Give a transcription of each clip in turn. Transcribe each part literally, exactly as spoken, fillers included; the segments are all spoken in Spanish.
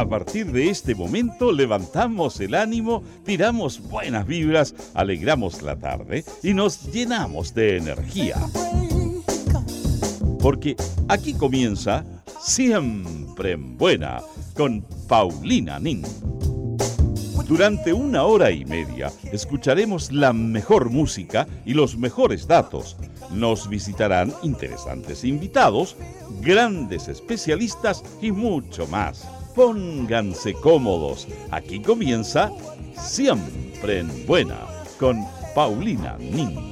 A partir de este momento levantamos el ánimo, tiramos buenas vibras, alegramos la tarde y nos llenamos de energía. Porque aquí comienza Siempre en Buena con Paulina Nin. Durante una hora y media escucharemos la mejor música y los mejores datos. Nos visitarán interesantes invitados, grandes especialistas y mucho más. Pónganse cómodos. Aquí comienza Siempre en Buena con Paulina Nin.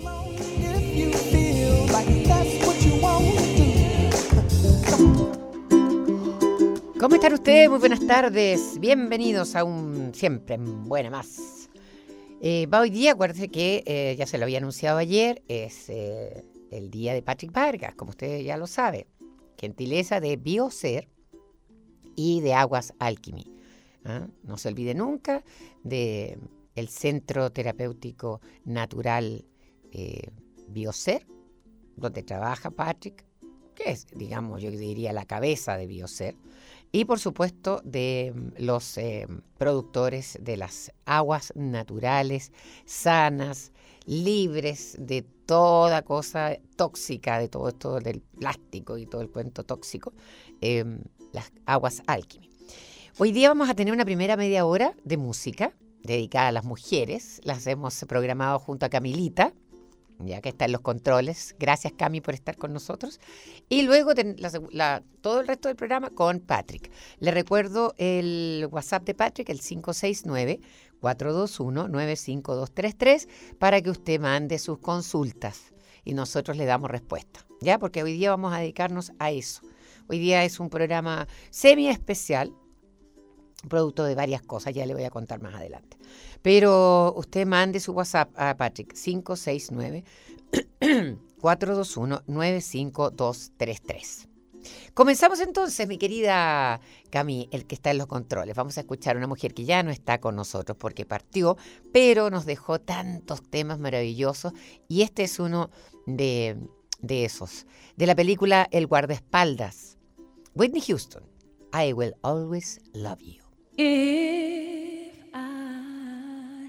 ¿Cómo están ustedes? Muy buenas tardes. Bienvenidos a un Siempre en Buena más. Eh, va hoy día, acuérdense que eh, ya se lo había anunciado ayer, es eh, el día de Patrick Vargas, como usted ya lo sabe. Gentileza de Biocer y de Aguas Alchemy. ¿Ah? No se olvide nunca de el Centro Terapéutico Natural eh, Biocer, donde trabaja Patrick, que es, digamos, yo diría la cabeza de Biocer. Y, por supuesto, de los eh, productores de las aguas naturales, sanas, libres de toda cosa tóxica, de todo esto del plástico y todo el cuento tóxico, eh, las Aguas Alchemy. Hoy día vamos a tener una primera media hora de música dedicada a las mujeres. Las hemos programado junto a Camilita, ya que está en los controles. Gracias, Cami, por estar con nosotros. Y luego ten, la, la, todo el resto del programa con Patrick. Le recuerdo el WhatsApp de Patrick, el cinco seis nueve, cuatro dos uno, nueve cinco dos tres tres, para que usted mande sus consultas y nosotros le damos respuesta, ¿ya? Porque hoy día vamos a dedicarnos a eso. Hoy día es un programa semi especial, producto de varias cosas, ya le voy a contar más adelante. Pero usted mande su WhatsApp a Patrick, cinco seis nueve, cuatro dos uno, nueve cinco dos tres tres. Comenzamos entonces, mi querida Cami, el que está en los controles. Vamos a escuchar a una mujer que ya no está con nosotros porque partió, pero nos dejó tantos temas maravillosos y este es uno de, de esos. De la película El guardaespaldas, Whitney Houston, I Will Always Love You. If I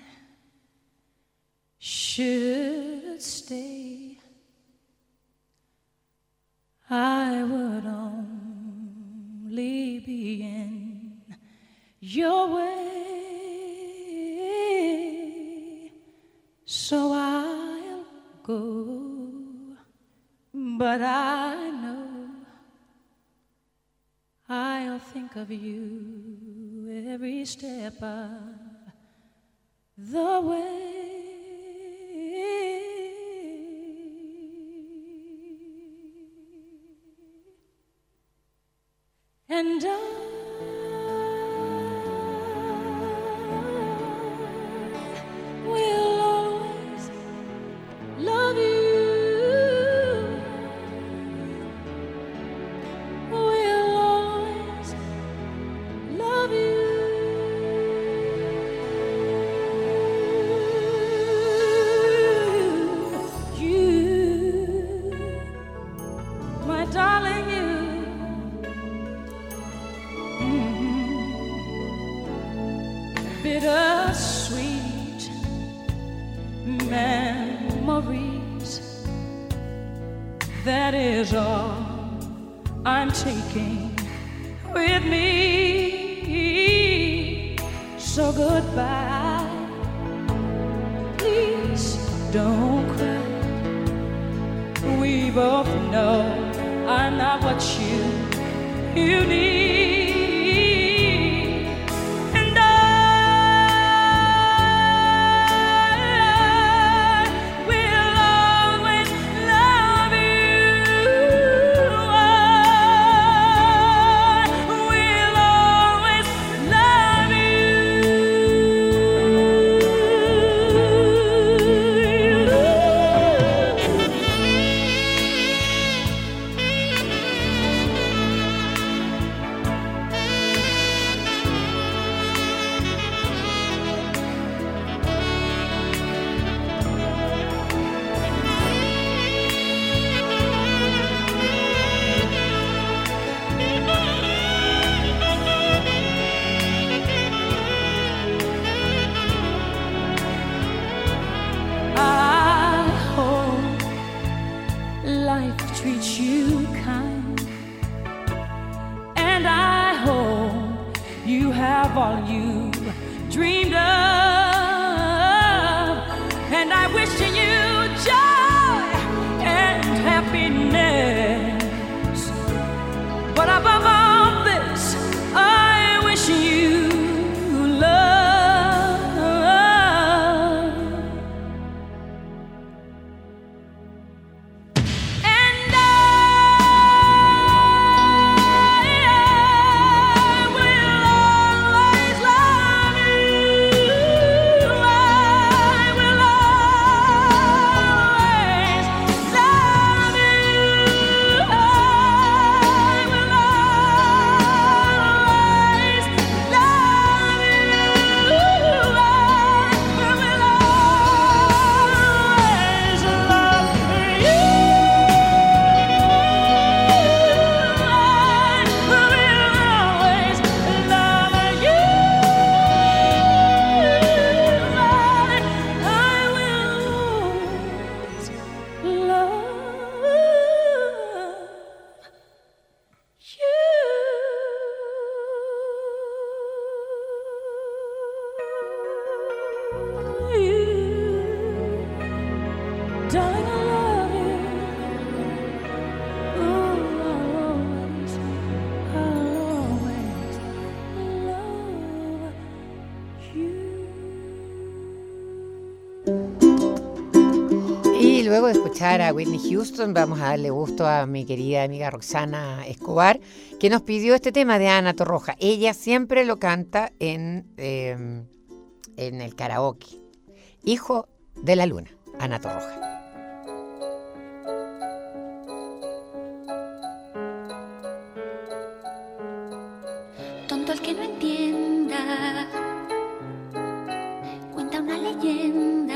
should stay, I would only be in your way, so I'll go, but I know I'll think of you every step of the way. And I will always love you. Will always love you. You, my darling, you. Bittersweet memories, that is all I'm taking with me. So goodbye, please don't cry. We both know I'm not what you, you need. Darling, I love you. Oh, I'll always, I'll always love you. Y luego de escuchar a Whitney Houston, vamos a darle gusto a mi querida amiga Roxana Escobar, que nos pidió este tema de Ana Torroja. Ella siempre lo canta en, eh, en el karaoke. Hijo de la Luna, Ana Torroja. Tonto el que no entienda, cuenta una leyenda,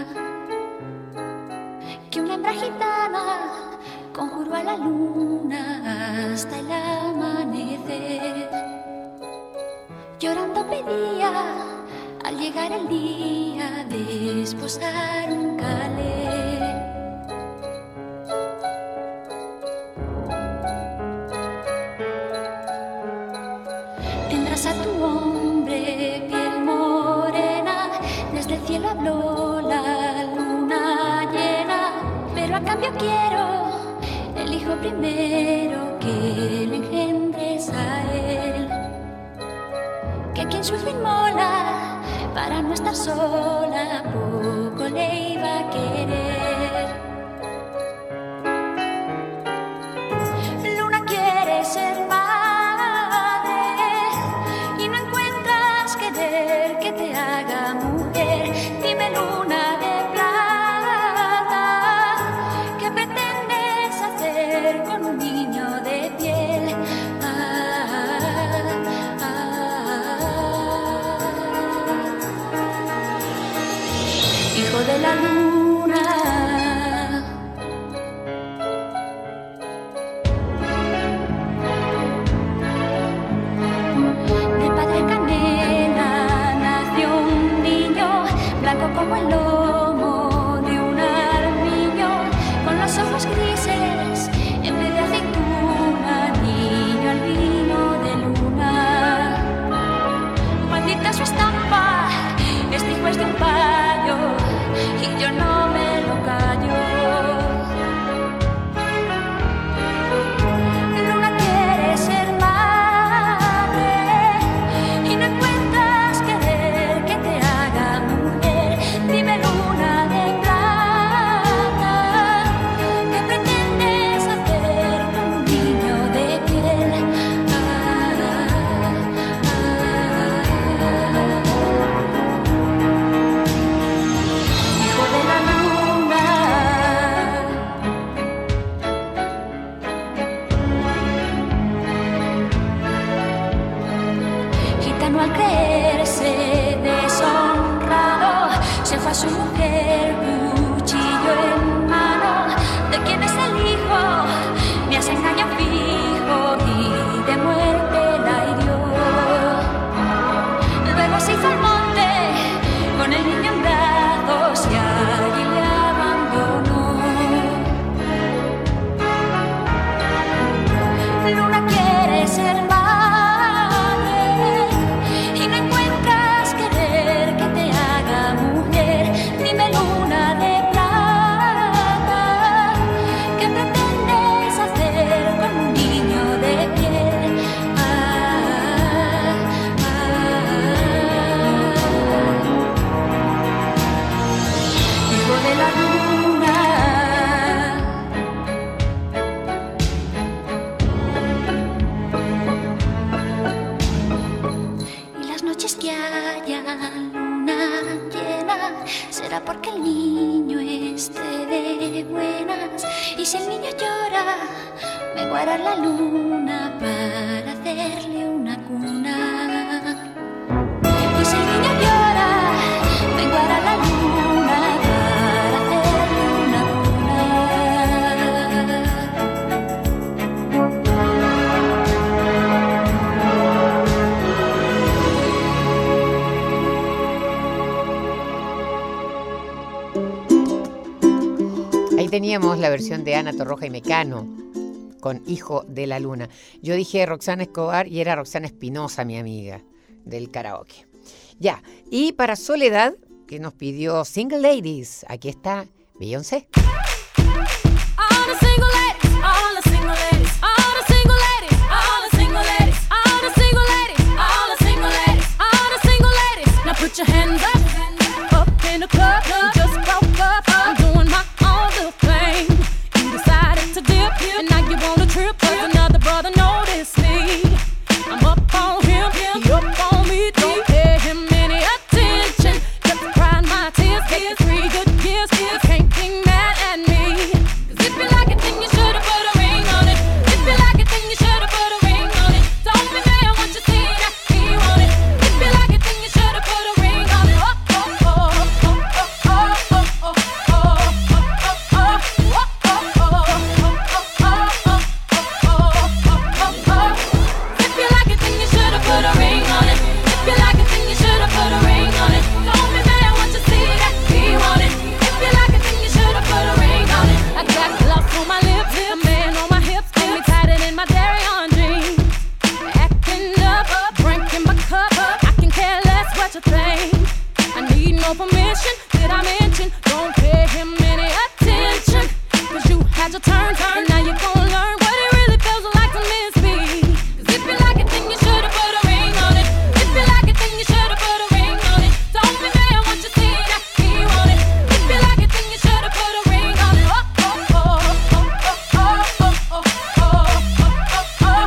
que una hembra gitana conjuró a la luna hasta el amanecer. Llorando pedía al llegar el día de desposar un calé. Tendrás a tu hombre piel morena, desde el cielo habló la luna llena, pero a cambio quiero el hijo primero que le engendres a él, que quien su hijo inmola para no estar sola poco le iba a querer. Luna quiere ser madre y no encuentras querer que te haga mujer. Dime, luna de plata, ¿qué pretendes hacer con un niño de piel? Ah, ah, ah. Hijo de la luna. Como el lomo de un armiño, con los ojos grises en vez de aceituna, niño albino de luna. Maldita su estampa, este hijo es de un payo y yo no me lo callo. Luna quiere ser madre y no encuentras querer que te haga mujer. Dime, luna de plata, ¿qué pretendes hacer con un niño de piel? Ah, ah, ah. Hijo de la luna. Gitano al creerse deshonrado se fue a su mujer, cuchillo en mano. ¿De quién es el hijo? Me hace engaño fijo y de muerte la hirió. Luego se hizo al monte con el niño en brazos y allí le abandonó. Luna quiere ser madre y no encuentras querer que te haga mujer. Dime, luna de plata, ¿qué pretendes hacer con un niño de piel? Ah, ah, ah. Hijo de la luna. Y las noches que haya luna llena será porque el niño esté de buenas. Y si el niño llora, me guarda la luna para hacerle una cuna. Y si el niño llora, me guarda la luna para hacerle una cuna. Ahí teníamos la versión de Ana Torroja y Mecano con Hijo de la Luna. Yo dije Roxana Escobar y era Roxana Espinosa, mi amiga, del karaoke. Ya, y para Soledad, que nos pidió Single Ladies, aquí está Beyoncé. All the single ladies, all the single ladies, all the single ladies, all the single ladies, all the single ladies, all the single ladies, all the single ladies. Now put your hands up, up in the club. You just broke up. I'm doing my own little thing. You decided to dip, and now you want a trip. 'Cause another brother noticed me. I'm up on him, he up on me. Don't pay him any attention. Just crying my tears, get three good years. You can't be mad at me. 'Cause if you like it, then you should've put a ring on it. If you like it, then you should've put a ring on it. Don't be mad once you see that he want it. If you like it, then you should've put a ring on it. Oh, oh, oh, oh, oh, oh, oh, oh, oh, oh, oh, oh. If you like it, then you should've put a ring on it. If you like it, then you should've put a ring on it. Don't be mad once you see that he want it. If you like it, then you should've put a ring on it. I got gloves on my lips, a man on my hips, got me tighter than my dairy on jeans. Acting up, drinking my cup, I can care less what you think. I need no permission, did I mention? Don't pay him any attention. 'Cause you had your turn, and now you're gonna learn what it really feels like to miss me. 'Cause if you like it, then you should've put a ring on it. If you like it, then you should've put a ring on it. Don't be mad once you see that he want it. If you like it, then you should've put a ring on it. Oh, oh, oh, oh, oh, oh, oh, oh, oh, oh, oh, oh,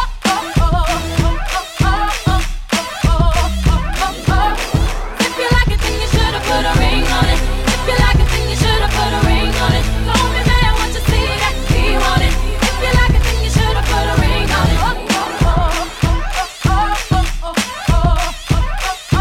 oh. If you like it, then you should've put a ring on it. If you like it, then you should've put a ring on it. Don't be mad once you see that he want it. If you like it, then you should've put a ring on it. Oh, oh, oh, oh, oh, oh, oh, oh,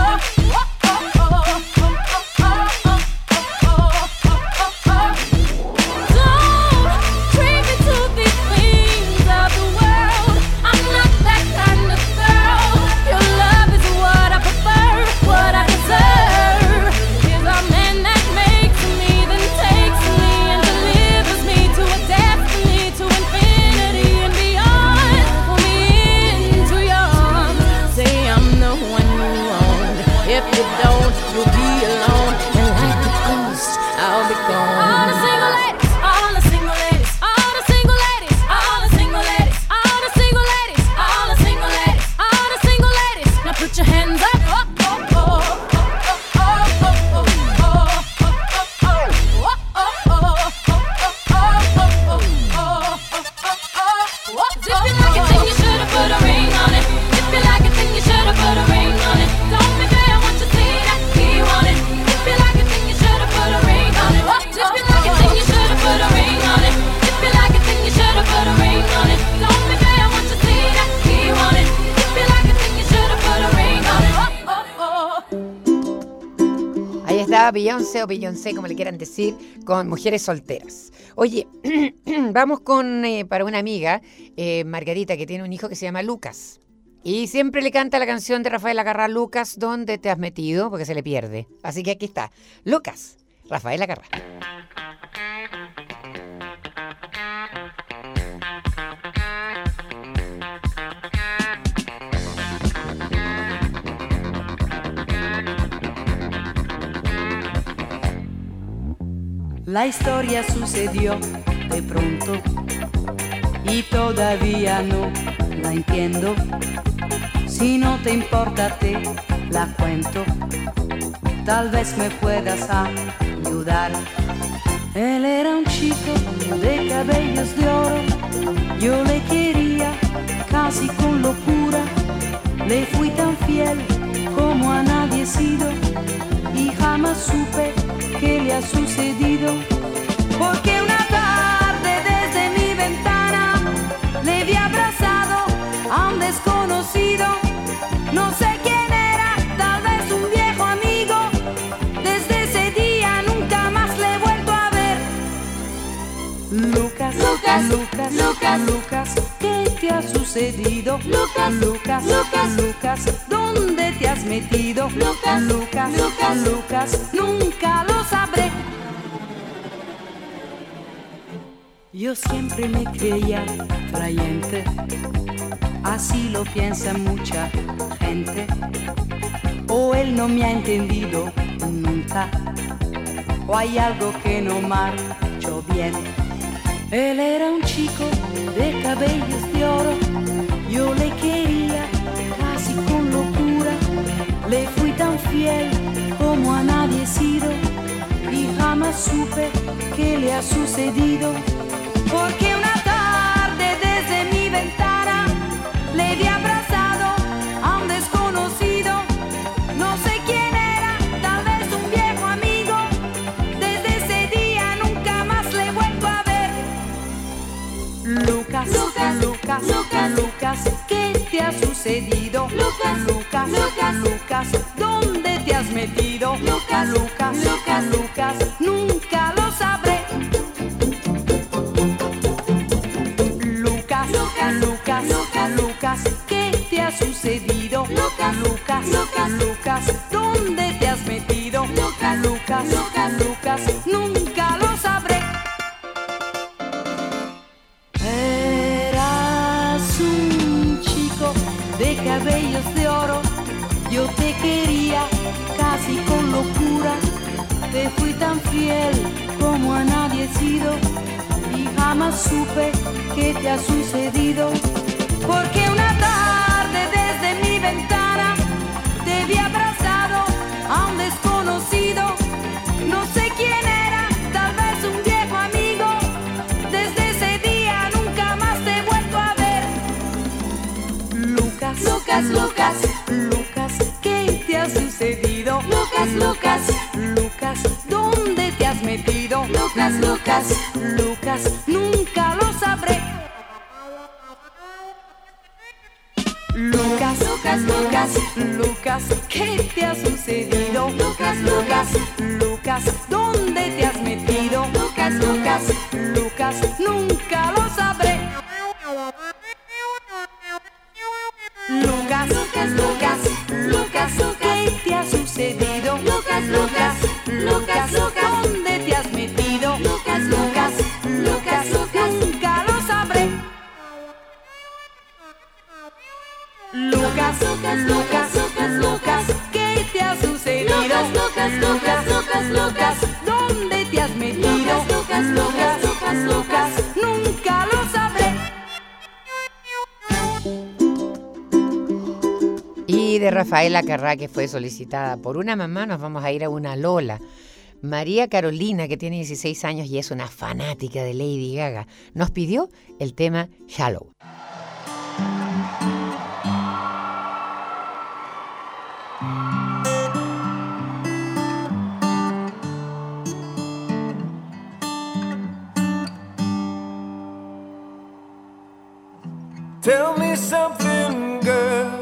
Don't treat me to these things of the world. I'm not that kind of girl. Your love is what I prefer, what I deserve. Is a man that makes me, then takes me and delivers me to a destiny, to infinity and beyond. Pull me into your arms, say I'm the one you want. If you don't, you'll be alone, and like a ghost, I'll be gone. All the single ladies, all the single ladies, all the single ladies, all the single ladies, all the single ladies, all the single ladies, all the single ladies. Now put your hands up. Oh, oh, oh, oh, oh, oh, oh, oh, oh, oh, oh. If you like it, then you should've put a ring on it. If you like it, then you should've put a ring on it. Don't be mad once you see that he want it. If you like it, then you should've put a ring on it. If you like it, then you should've put a ring on it. If you like it, then you should've put a ring on it. Don't be mad once you see that he want it. If you like it, then you should've put a ring on it. Oh, oh, oh. Ahí estaba Beyoncé o Beyoncé, como le quieran decir, con Mujeres Solteras. Oye, vamos con, eh, para una amiga, eh, Margarita, que tiene un hijo que se llama Lucas. Y siempre le canta la canción de Rafael Acarrá, Lucas, ¿dónde te has metido? Porque se le pierde. Así que aquí está, Lucas, Rafael Acarrá. La historia sucedió de pronto y todavía no la entiendo. Si no te importa te la cuento, tal vez me puedas ayudar. Él era un chico de cabellos de oro, yo le quería casi con locura. Le fui tan fiel como a nadie he sido y jamás supe qué le ha sucedido. Porque una tarde desde mi ventana le vi abrazado a un desconocido. No sé quién era, tal vez un viejo amigo. Desde ese día nunca más le he vuelto a ver. Lucas, Lucas, Lucas, Lucas, Lucas, ¿qué te ha sucedido? Lucas, Lucas, Lucas, Lucas, ¿dónde te has metido? Lucas, Lucas, Lucas, Lucas, nunca lo sabré. Yo siempre me creía atrayente, así lo piensa mucha gente. O él no me ha entendido nunca, o hay algo que no marchó bien. Él era un chico de cabellos de oro, yo le quería casi con locura. Le fui tan fiel como a nadie he sido y jamás supe qué le ha sucedido. Porque una tarde desde mi ventana le vi abrazado a un desconocido. No sé quién era, tal vez un viejo amigo. Desde ese día nunca más le he vuelto a ver. Lucas, Lucas, Lucas, Lucas, Lucas, ¿qué te ha sucedido? Lucas, Lucas, Lucas, Lucas, ¿dónde te has metido? Lucas, Lucas, Lucas, Lucas, nunca lo sabré. Lucas, Lucas, Lucas, Lucas, Lucas, ¿qué te ha sucedido? Lucas, Lucas, Lucas, Lucas, ¿dónde te has metido? Lucas, Lucas, Lucas, Lucas, nunca lo sabré. Eras un chico de cabellos de oro, yo te quería casi con locura. Te fui tan fiel como a nadie he sido y jamás supe qué te ha sucedido. Porque una tarde desde mi ventana te vi abrazado a un desconocido. No sé quién era, tal vez un viejo amigo. Desde ese día nunca más te he vuelto a ver. Lucas, Lucas, Lucas, Lucas, ¿qué te ha sucedido? Lucas, Lucas, Lucas, ¿dónde te has metido? Lucas, Lucas, Lucas, nunca lo sabré. Lucas, Lucas, Lucas, Lucas, ¿qué te ha sucedido? Lucas, Lucas, Lucas, ¿dónde te has metido? Lucas, Lucas, Lucas, nunca lo sabré. Lucas, Lucas, Lucas, Lucas, ¿qué te ha sucedido? Lucas, Lucas, Lucas, Lucas, ¿dónde te has metido? Lucas, Lucas, Lucas, Lucas, nunca lo sabré. Lucas, Lucas, Lucas, Lucas, Lucas, ¿qué te ha sucedido? Lucas, Lucas, Lucas, Lucas, Lucas, ¿dónde te has metido? Lucas, Lucas, Lucas, Lucas, nunca lo sabré. Y de Rafaela Carrá, que fue solicitada por una mamá, nos vamos a ir a una Lola. María Carolina, que tiene dieciséis años y es una fanática de Lady Gaga, nos pidió el tema Shallow. Tell me something, girl.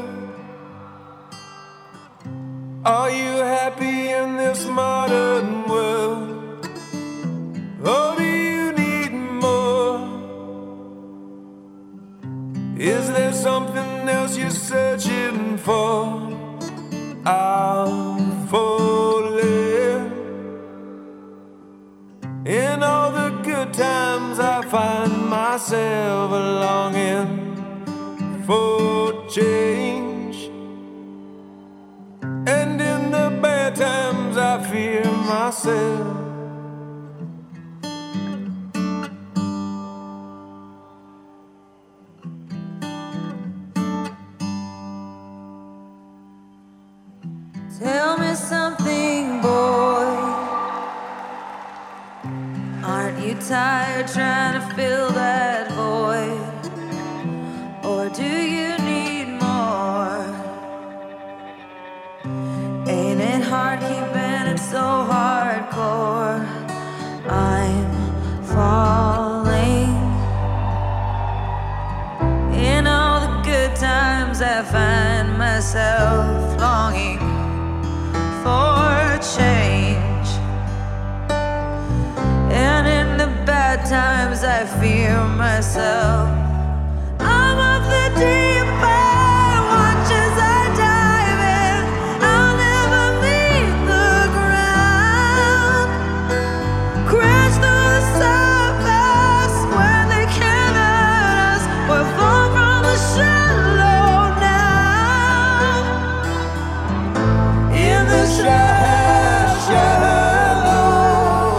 Are you happy in this modern world? Or do you need more? Is there something else you're searching for? I'm falling. In all the good times I find myself longing for change, and in the bad times I fear myself. Tell me something, boy. Aren't you tired trying to fill that void? Or do you need more? Ain't it hard keeping it so hardcore? I'm falling. In all the good times I find myself longing for change, and in the bad times I fear myself. I'm of the deep end, watch as I dive in. I'll never leave the ground. Crash through the surface when they can't hurt us. We're far from the shallow now. In the shallow.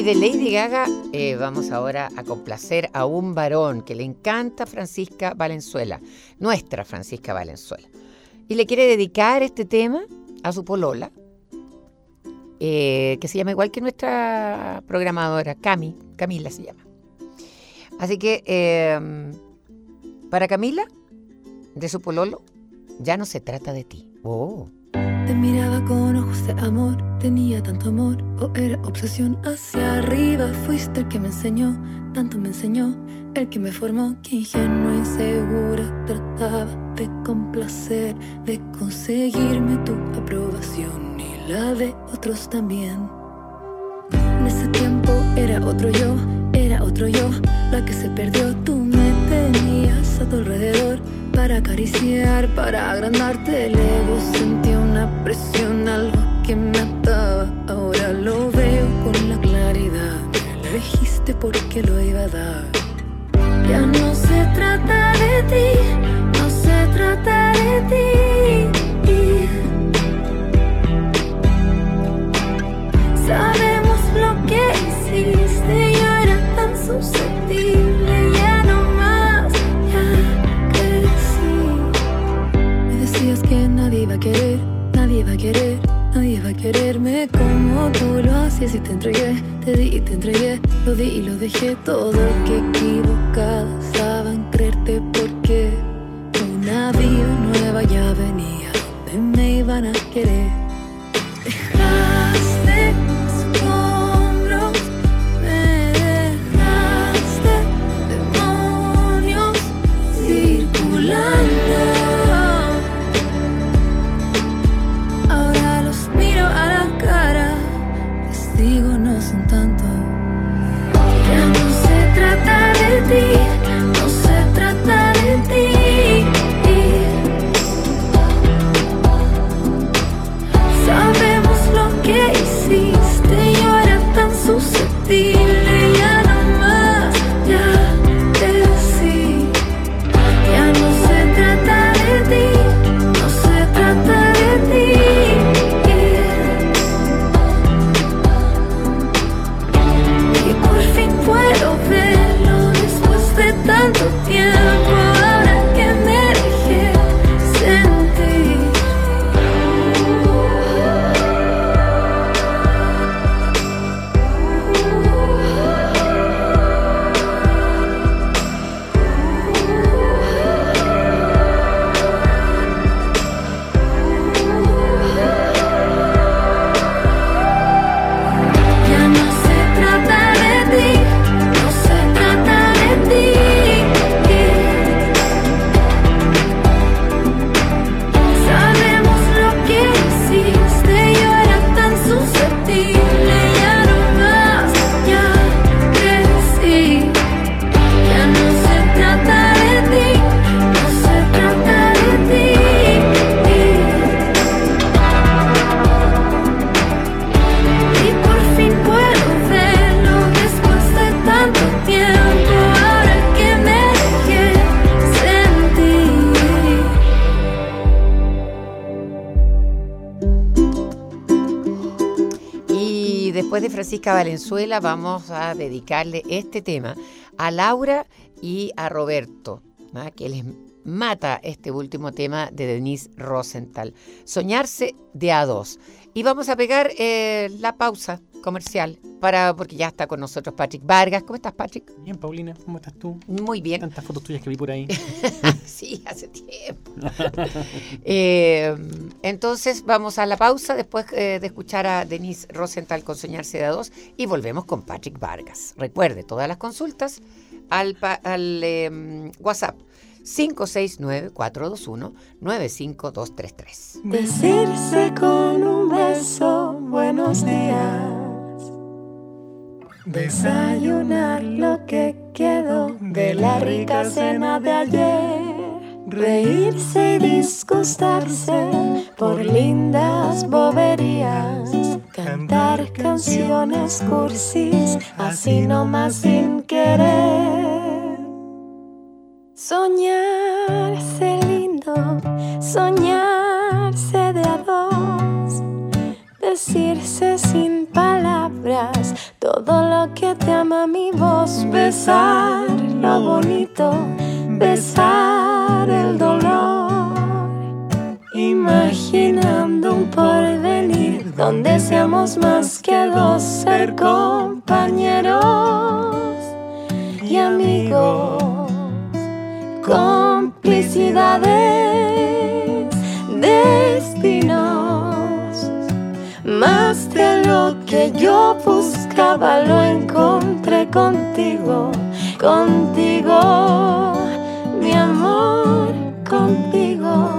de Lady Gaga eh, vamos ahora a complacer a un varón que le encanta Francisca Valenzuela, nuestra Francisca Valenzuela. Y le quiere dedicar este tema a su polola, eh, que se llama igual que nuestra programadora, Cami, Camila se llama. Así que eh, para Camila, de su pololo, ya no se trata de ti. Oh. Te miraba con ojos de amor, tenía tanto amor, o era obsesión hacia arriba. Fuiste el que me enseñó, tanto me enseñó, el que me formó, que ingenua y segura trataba de complacer, de conseguirme tu aprobación y la de otros también. En ese tiempo era otro yo, era otro yo, la que se perdió. Tú me tenías a tu alrededor para acariciar, para agrandarte el ego. Sentí una presión, algo que me ataba. Ahora lo veo con la claridad. Me elegiste porque lo iba a dar. Ya no se trata de ti, no se trata de ti. Sabemos lo que hiciste, yo era tan susceptible, ya no más, ya crecí. Me decías que nadie iba a querer, nadie iba a querer, nadie iba a quererme como tú lo hacías y te entregué, te di y te entregué, lo di y lo dejé todo, que equivocada estaba en creerte porque un navío nueva ya venía donde me iban a querer. Dejaste escombros, me dejaste demonios circulando. Ahora los miro a la cara, testigos no son tantos. Ya no se trata de ti, no se trata de ti. Sabemos lo que hiciste, yo era tan susceptible, ya no más, ya crecí. Ya no se trata de ti, no se trata de ti. Y por fin puedo verlo después de tanto tiempo, ahora que me dejé sentir. Ya no se trata de ti, no se trata de ti. Sabemos lo que hiciste, yo era tan susceptible, ya no más, ya crecí. Ya no se trata de ti, no se trata de ti. Y por fin puedo verlo después de tanto tiempo, ahora que me dejé sentir. Y después de Francisca Valenzuela vamos a dedicarle este tema a Laura y a Roberto, ¿ah? Que les mata este último tema de Denise Rosenthal, Soñarse de a dos. Y vamos a pegar eh, la pausa comercial, para porque ya está con nosotros Patrick Vargas. ¿Cómo estás, Patrick? Bien, Paulina, ¿cómo estás tú? Muy bien. Tantas fotos tuyas que vi por ahí. Sí, hace tiempo. Eh, entonces vamos a la pausa después eh, de escuchar a Denise Rosenthal con Soñarse de a dos y volvemos con Patrick Vargas. Recuerde, todas las consultas al, pa- al eh, WhatsApp cinco seis nueve, cuatro dos uno, nueve cinco dos tres tres. Decirse con un beso buenos días. Desayunar lo que quedó de la rica cena de ayer. Reírse y disgustarse por lindas boberías. Cantar canciones cursis, así nomás sin querer. Soñarse lindo, soñarse de a dos. Decirse sin palabras todo lo besar lo bonito, besar el dolor, imaginando un porvenir donde seamos más que dos, ser compañeros y amigos, complicidades, destinos. Más de lo que yo buscaba lo encontré contigo, contigo, mi amor, contigo.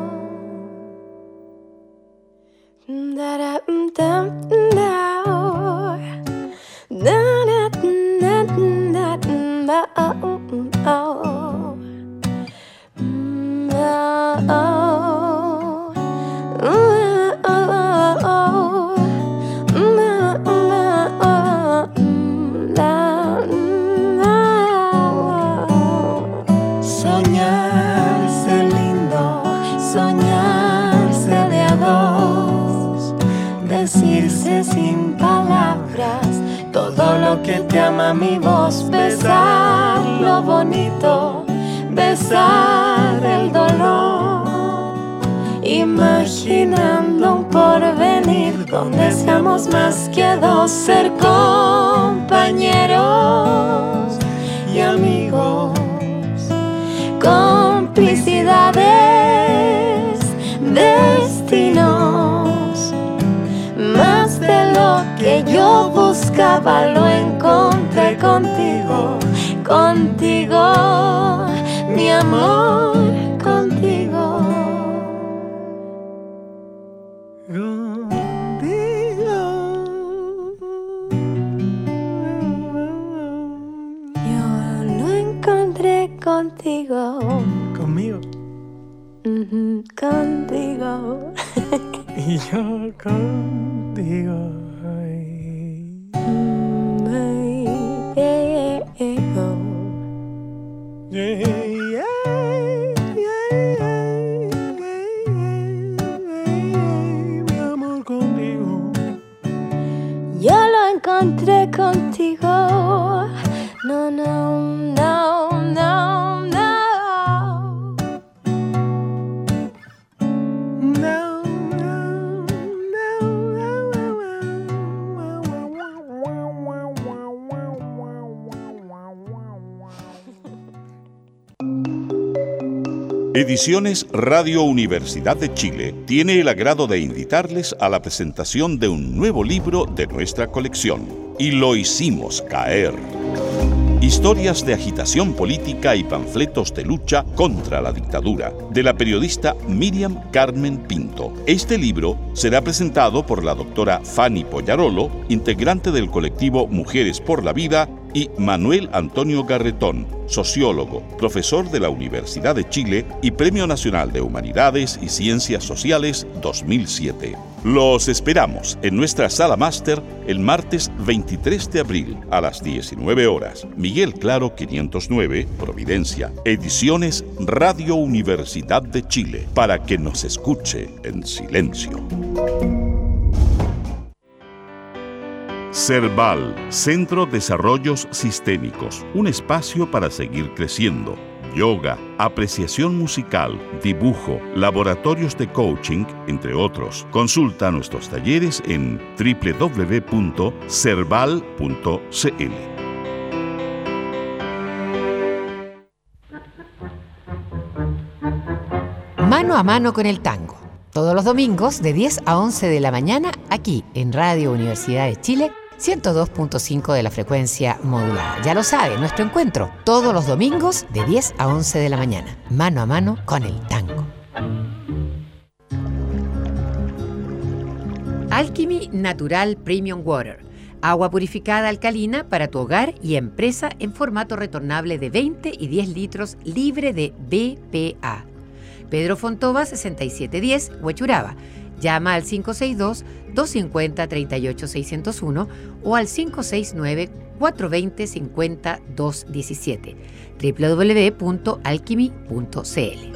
Soñarse lindo, soñarse de a dos, decirse sin palabras todo lo que te ama mi voz, besar lo bonito, besar el dolor, imaginando un porvenir donde seamos más que dos, ser compañeros y amigos, complicidades, destinos. Más de lo que yo buscaba lo encontré contigo, contigo, mi amor, contigo. Yo lo encontré contigo. Conmigo. Mm-hmm, contigo. Y yo contigo. Ay. Mm, ay, eh, eh, oh. Yeah, yeah, yeah, yeah, yeah, mi amor contigo. Yo lo encontré contigo. No, no, no, no, no. Ediciones Radio Universidad de Chile tiene el agrado de invitarles a la presentación de un nuevo libro de nuestra colección, Y lo hicimos caer. Historias de agitación política y panfletos de lucha contra la dictadura, de la periodista Miriam Carmen Pinto. Este libro será presentado por la doctora Fanny Pollarolo, integrante del colectivo Mujeres por la Vida, y Manuel Antonio Garretón, sociólogo, profesor de la Universidad de Chile y Premio Nacional de Humanidades y Ciencias Sociales dos mil siete. Los esperamos en nuestra sala máster el martes veintitrés de abril a las diecinueve horas. Miguel Claro quinientos nueve, Providencia. Ediciones Radio Universidad de Chile, para que nos escuche en silencio. CERVAL, Centro Desarrollos Sistémicos, un espacio para seguir creciendo. Yoga, apreciación musical, dibujo, laboratorios de coaching, entre otros. Consulta nuestros talleres en doble u doble u doble u punto cerval punto c l. Mano a mano con el tango. Todos los domingos de diez a once de la mañana aquí en Radio Universidad de Chile, ciento dos punto cinco de la frecuencia modulada. Ya lo sabe, nuestro encuentro todos los domingos de diez a once de la mañana. Mano a mano con el tango. Alchemy Natural Premium Water. Agua purificada alcalina para tu hogar y empresa en formato retornable de veinte y diez litros, libre de B P A. Pedro Fontova sesenta y siete diez, Huechuraba. Llama al cinco seis dos, dos cinco cero, tres ocho seis cero uno o al cinco seis nueve, cuatro dos cero, cinco dos uno siete. doble u doble u doble u punto alchemy punto c l.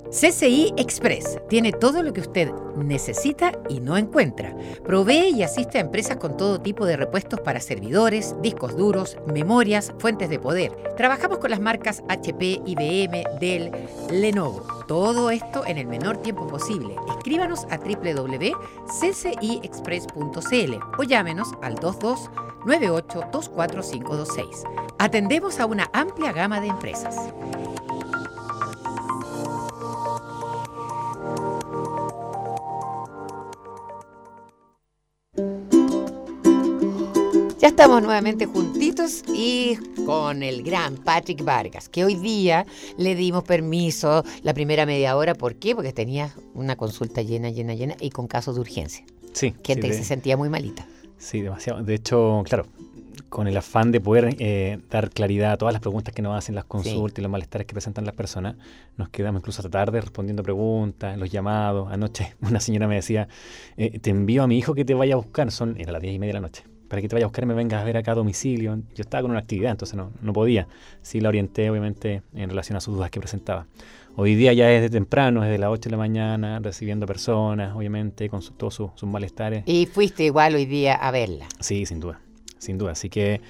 C C I Express tiene todo lo que usted necesita y no encuentra. Provee y asiste a empresas con todo tipo de repuestos para servidores, discos duros, memorias, fuentes de poder. Trabajamos con las marcas H P, I B M, Dell, Lenovo. Todo esto en el menor tiempo posible. Escríbanos a doble u doble u doble u punto c c i express punto c l o llámenos al dos dos nueve ocho dos cuatro cinco dos seis. Atendemos a una amplia gama de empresas. Ya estamos nuevamente juntitos y con el gran Patrick Vargas, que hoy día le dimos permiso la primera media hora. ¿Por qué? Porque tenía una consulta llena, llena, llena y con casos de urgencia. Sí. Gente sí, que de, se sentía muy malita. Sí, demasiado. De hecho, claro, con el afán de poder eh, dar claridad a todas las preguntas que nos hacen las consultas sí. y los malestares que presentan las personas, nos quedamos incluso hasta tarde respondiendo preguntas, los llamados. Anoche una señora me decía, eh, te envío a mi hijo que te vaya a buscar. Son, era las diez y media de la noche. Para que te vaya a buscar y me vengas a ver acá a domicilio. Yo estaba con una actividad, entonces no, no podía. Sí la orienté, obviamente, en relación a sus dudas que presentaba. Hoy día ya es de temprano, es de las ocho de la mañana, recibiendo personas, obviamente, con su, todos sus, sus malestares. Y fuiste igual hoy día a verla. Sí, sin duda, sin duda. Así que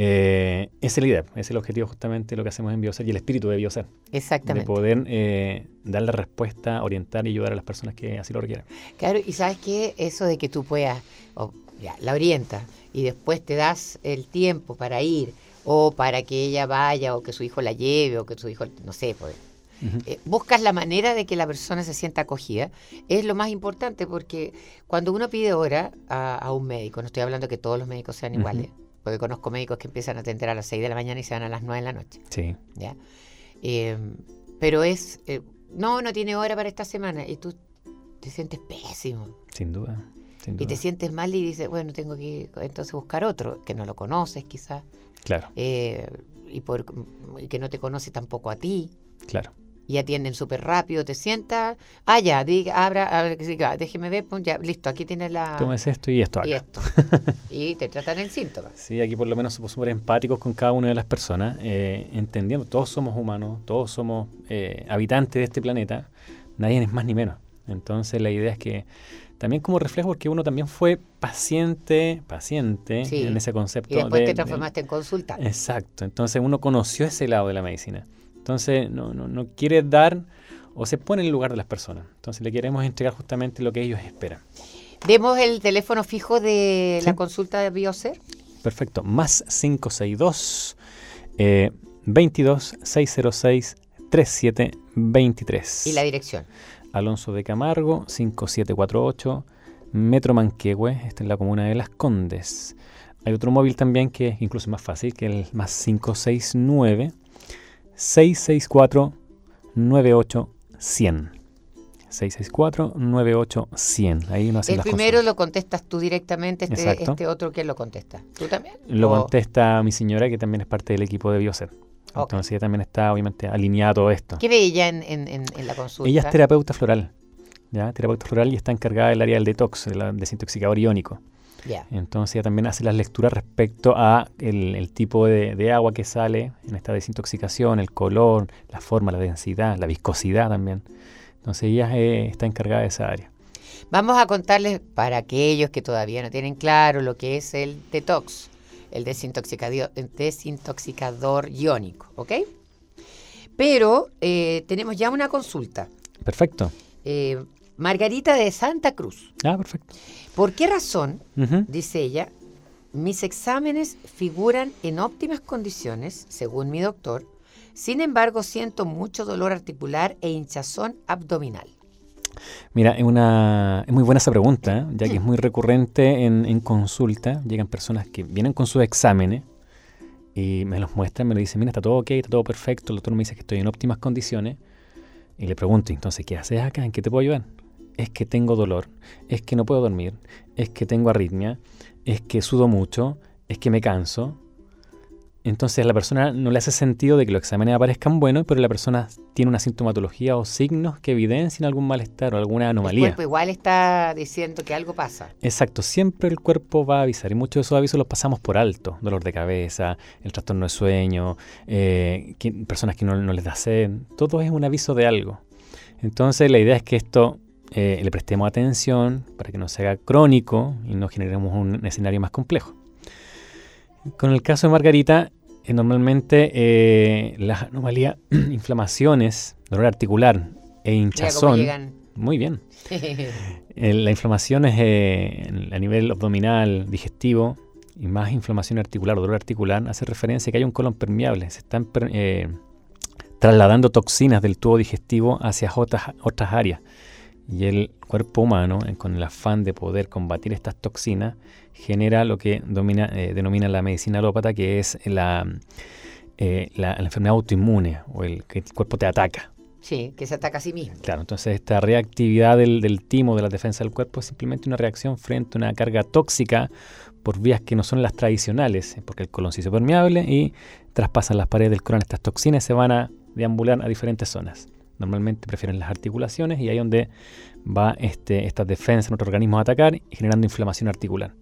eh, esa es la idea, ese es el objetivo justamente de lo que hacemos en Bioser y el espíritu de Bioser. Exactamente. De poder eh, dar la respuesta, orientar y ayudar a las personas que así lo requieran. Claro, y ¿sabes qué? Eso de que tú puedas, oh, ya, la orientas y después te das el tiempo para ir o para que ella vaya o que su hijo la lleve o que su hijo, no sé, pues, uh-huh. eh, buscas la manera de que la persona se sienta acogida, es lo más importante porque cuando uno pide hora a, a un médico, no estoy hablando que todos los médicos sean uh-huh. iguales, porque conozco médicos que empiezan a atender a las seis de la mañana y se van a las nueve de la noche. Sí. ¿Ya? Eh, pero es, eh, no, no tiene hora para esta semana y tú te sientes pésimo. Sin duda. Y te sientes mal y dices, bueno, tengo que entonces buscar otro, que no lo conoces quizás. Claro. Eh, y, por, y que no te conoce tampoco a ti. Claro. Y atienden súper rápido, te sientas, ah, ya, diga, abra, abra, diga, déjeme ver, pues ya, listo, aquí tienes la... Tomes esto y esto acá. Y esto. Y te tratan el síntoma. Sí, aquí por lo menos somos súper empáticos con cada una de las personas, eh, entendiendo, todos somos humanos, todos somos eh, habitantes de este planeta, nadie es más ni menos. Entonces la idea es que también como reflejo, porque uno también fue paciente, paciente sí. en ese concepto. Y después de, te transformaste de, en consultante. Exacto. Entonces uno conoció ese lado de la medicina. Entonces no, no, no quiere dar o se pone en el lugar de las personas. Entonces le queremos entregar justamente lo que ellos esperan. ¿Demos el teléfono fijo de ¿Sí? la consulta de Bioser? Perfecto. Más cinco seis dos, eh, veintidós, seiscientos seis, treinta y siete veintitrés. ¿Y la dirección? Alonso de Camargo, cinco siete cuatro ocho, Metro Manquehue, está en la comuna de Las Condes. Hay otro móvil también que es incluso más fácil, que es el más cinco seis nueve, seis seis cuatro, nueve ocho cero cero. seis seis cuatro, nueve ocho cero cero. Ahí uno hace El las primero consultas. Lo contestas tú directamente, este, este otro, ¿quién lo contesta? ¿Tú también? Lo ¿O? contesta mi señora, que también es parte del equipo de Bioser. Okay. Entonces ella también está obviamente alineada a todo esto. ¿Qué ve ella en, en, en, en la consulta? Ella es terapeuta floral, ¿ya? Terapeuta floral y está encargada del área del detox, del desintoxicador iónico. Yeah. Entonces ella también hace las lecturas respecto a el, el tipo de, de agua que sale en esta desintoxicación, el color, la forma, la densidad, la viscosidad también. Entonces ella eh, está encargada de esa área. Vamos a contarles para aquellos que todavía no tienen claro lo que es el detox. El desintoxicador, el desintoxicador iónico, ¿ok? Pero eh, tenemos ya una consulta. Perfecto. Eh, Margarita de Santa Cruz. Ah, perfecto. ¿Por qué razón, Uh-huh. dice ella, mis exámenes figuran en óptimas condiciones, según mi doctor, sin embargo siento mucho dolor articular e hinchazón abdominal? Mira, es, una, es muy buena esa pregunta, ¿eh? Ya que es muy recurrente en, en consulta. Llegan personas que vienen con sus exámenes y me los muestran, me lo dicen, mira, está todo ok, está todo perfecto, el doctor me dice que estoy en óptimas condiciones. Y le pregunto, entonces, ¿qué haces acá? ¿En qué te puedo ayudar? Es que tengo dolor, es que no puedo dormir, es que tengo arritmia, es que sudo mucho, es que me canso. Entonces a la persona no le hace sentido de que los exámenes aparezcan buenos, pero la persona tiene una sintomatología o signos que evidencian algún malestar o alguna anomalía. El cuerpo igual está diciendo que algo pasa. Exacto, siempre el cuerpo va a avisar y muchos de esos avisos los pasamos por alto. Dolor de cabeza, el trastorno de sueño, eh, que, personas que no, no les da sed, todo es un aviso de algo. Entonces la idea es que esto eh, le prestemos atención para que no se haga crónico y no generemos un escenario más complejo. Con el caso de Margarita, eh, normalmente eh, las anomalías, inflamaciones, dolor articular e hinchazón. Muy bien. Eh, la inflamación es eh, a nivel abdominal, digestivo, y más inflamación articular o dolor articular hace referencia a que hay un colon permeable. Se están eh, trasladando toxinas del tubo digestivo hacia otras, otras áreas. Y el cuerpo humano, eh, con el afán de poder combatir estas toxinas, genera lo que domina, eh, denomina la medicina alópata, que es la, eh, la, la enfermedad autoinmune, o el que el cuerpo te ataca. Sí, que se ataca a sí mismo. Claro, entonces esta reactividad del, del timo, de la defensa del cuerpo, es simplemente una reacción frente a una carga tóxica por vías que no son las tradicionales, porque el colon se hizo permeable y traspasan las paredes del colon estas toxinas y se van a deambular a diferentes zonas. Normalmente prefieren las articulaciones y ahí es donde va este, esta defensa en nuestro organismo a atacar y generando inflamación articular.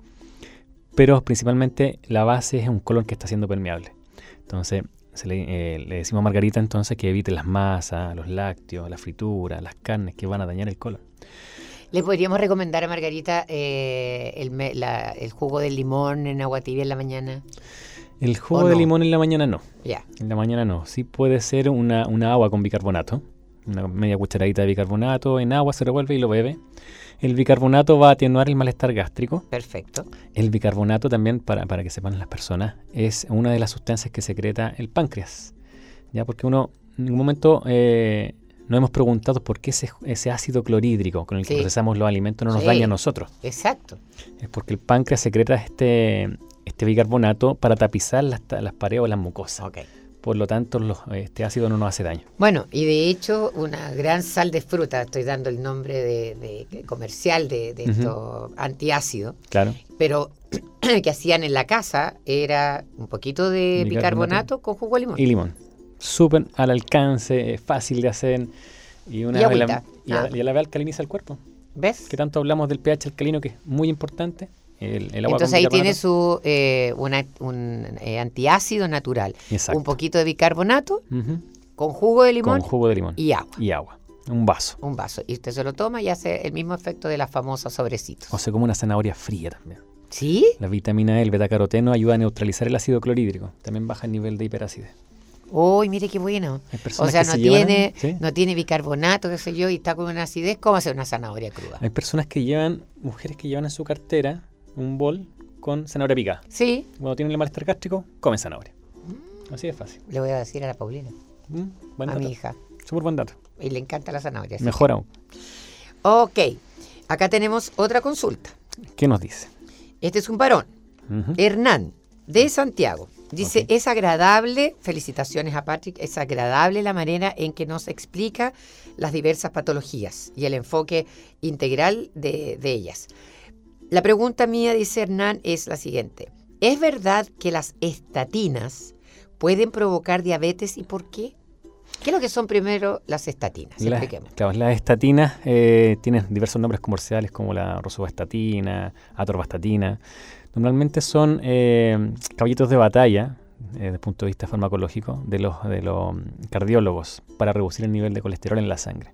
Pero principalmente la base es un colon que está siendo permeable. Entonces se le, eh, le decimos a Margarita entonces que evite las masas, los lácteos, la fritura, las carnes que van a dañar el colon. ¿Le podríamos recomendar a Margarita eh, el, me, la, el jugo de limón en agua tibia en la mañana? El jugo de no? limón en la mañana no. Ya. En la mañana no. Sí puede ser una, una agua con bicarbonato. Una media cucharadita de bicarbonato en agua, se revuelve y lo bebe. El bicarbonato va a atenuar el malestar gástrico. Perfecto. El bicarbonato también, para, para que sepan las personas, es una de las sustancias que secreta el páncreas. Ya, porque uno en ningún momento eh, nos hemos preguntado por qué ese, ese ácido clorhídrico con el que Sí. procesamos los alimentos no nos Sí. daña a nosotros. Exacto. Es porque el páncreas secreta este, este bicarbonato para tapizar las, las paredes o las mucosas. Ok. Por lo tanto, los, este ácido no nos hace daño. Bueno, y de hecho, una gran sal de fruta, estoy dando el nombre de, de comercial de, de Ujú. esto antiácido, Claro. pero que hacían en la casa era un poquito de Bicarbonato. bicarbonato con jugo de limón. Y limón. Súper al alcance, es fácil de hacer. Y, una Y vez la- agüita. y a, Ah. y a la vez alcaliniza el cuerpo. ¿Ves? Que tanto hablamos del pH alcalino, que es muy importante. El, el agua Entonces con ahí bicarbonato. tiene su eh, una- un eh, antiácido natural, Exacto. un poquito de bicarbonato Ujú. con jugo de limón Con jugo de limón. y agua, Y agua. Un vaso. un vaso. Y usted se lo toma y hace el mismo efecto de las famosas sobrecitos. O sea, como una zanahoria fría también. ¿Sí? La vitamina E, el betacaroteno, ayuda a neutralizar el ácido clorhídrico. También baja el nivel de hiperacidez. Uy, mire qué bueno. Hay O personas sea, que no se llevan- tiene, ¿sí? no tiene bicarbonato, qué sé yo, y está con una acidez. ¿Cómo hacer una zanahoria cruda? Hay personas que llevan, mujeres que llevan en su cartera un bol con zanahoria picada. Sí, Cuando tienen el malestar gástrico, comen zanahoria. Así de fácil. le voy a decir a la Paulina, Mm, buen a dato. mi hija. Súper buen dato. Y le encanta la zanahoria. así Mejor aún. que- Ok, acá tenemos otra consulta. ¿Qué nos dice? Este es un varón, Ujú. Hernán, de Santiago. Dice, Ok. es agradable, felicitaciones a Patrick, es agradable la manera en que nos explica las diversas patologías y el enfoque integral de, de ellas. La pregunta mía, dice Hernán, es la siguiente. ¿Es verdad que las estatinas pueden provocar diabetes y por qué? ¿Qué es lo que son primero las estatinas? La- Expliquemos. claro, las estatinas eh, tienen diversos nombres comerciales como la rosuvastatina, atorvastatina. Normalmente son eh, caballitos de batalla, eh, desde el punto de vista farmacológico, de los, de los cardiólogos para reducir el nivel de colesterol en la sangre.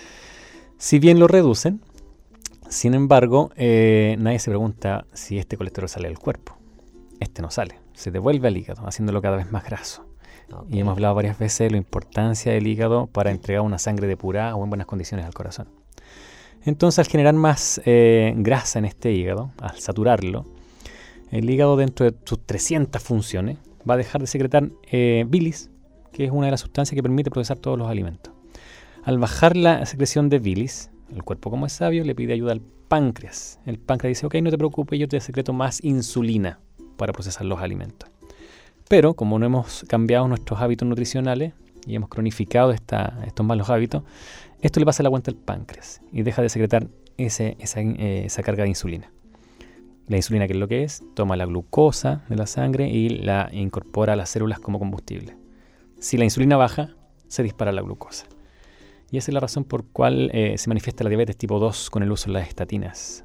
Si bien lo reducen, sin embargo, eh, nadie se pregunta si este colesterol sale del cuerpo. Este no sale, se devuelve al hígado, haciéndolo cada vez más graso. Ok. Y hemos hablado varias veces de la importancia del hígado para entregar una sangre depurada o en buenas condiciones al corazón. Entonces, al generar más eh, grasa en este hígado, al saturarlo, el hígado, dentro de sus trescientas funciones, va a dejar de secretar eh, bilis, que es una de las sustancias que permite procesar todos los alimentos. Al bajar la secreción de bilis, el cuerpo, como es sabio, le pide ayuda al páncreas. El páncreas dice, ok, no te preocupes, yo te secreto más insulina para procesar los alimentos. Pero como no hemos cambiado nuestros hábitos nutricionales y hemos cronificado esta, estos malos hábitos, esto le pasa la cuenta al páncreas y deja de secretar ese, esa, eh, esa carga de insulina. La insulina, ¿qué es lo que es? Toma la glucosa de la sangre y la incorpora a las células como combustible. Si la insulina baja, se dispara la glucosa. Y esa es la razón por cual eh, se manifiesta la diabetes tipo dos con el uso de las estatinas.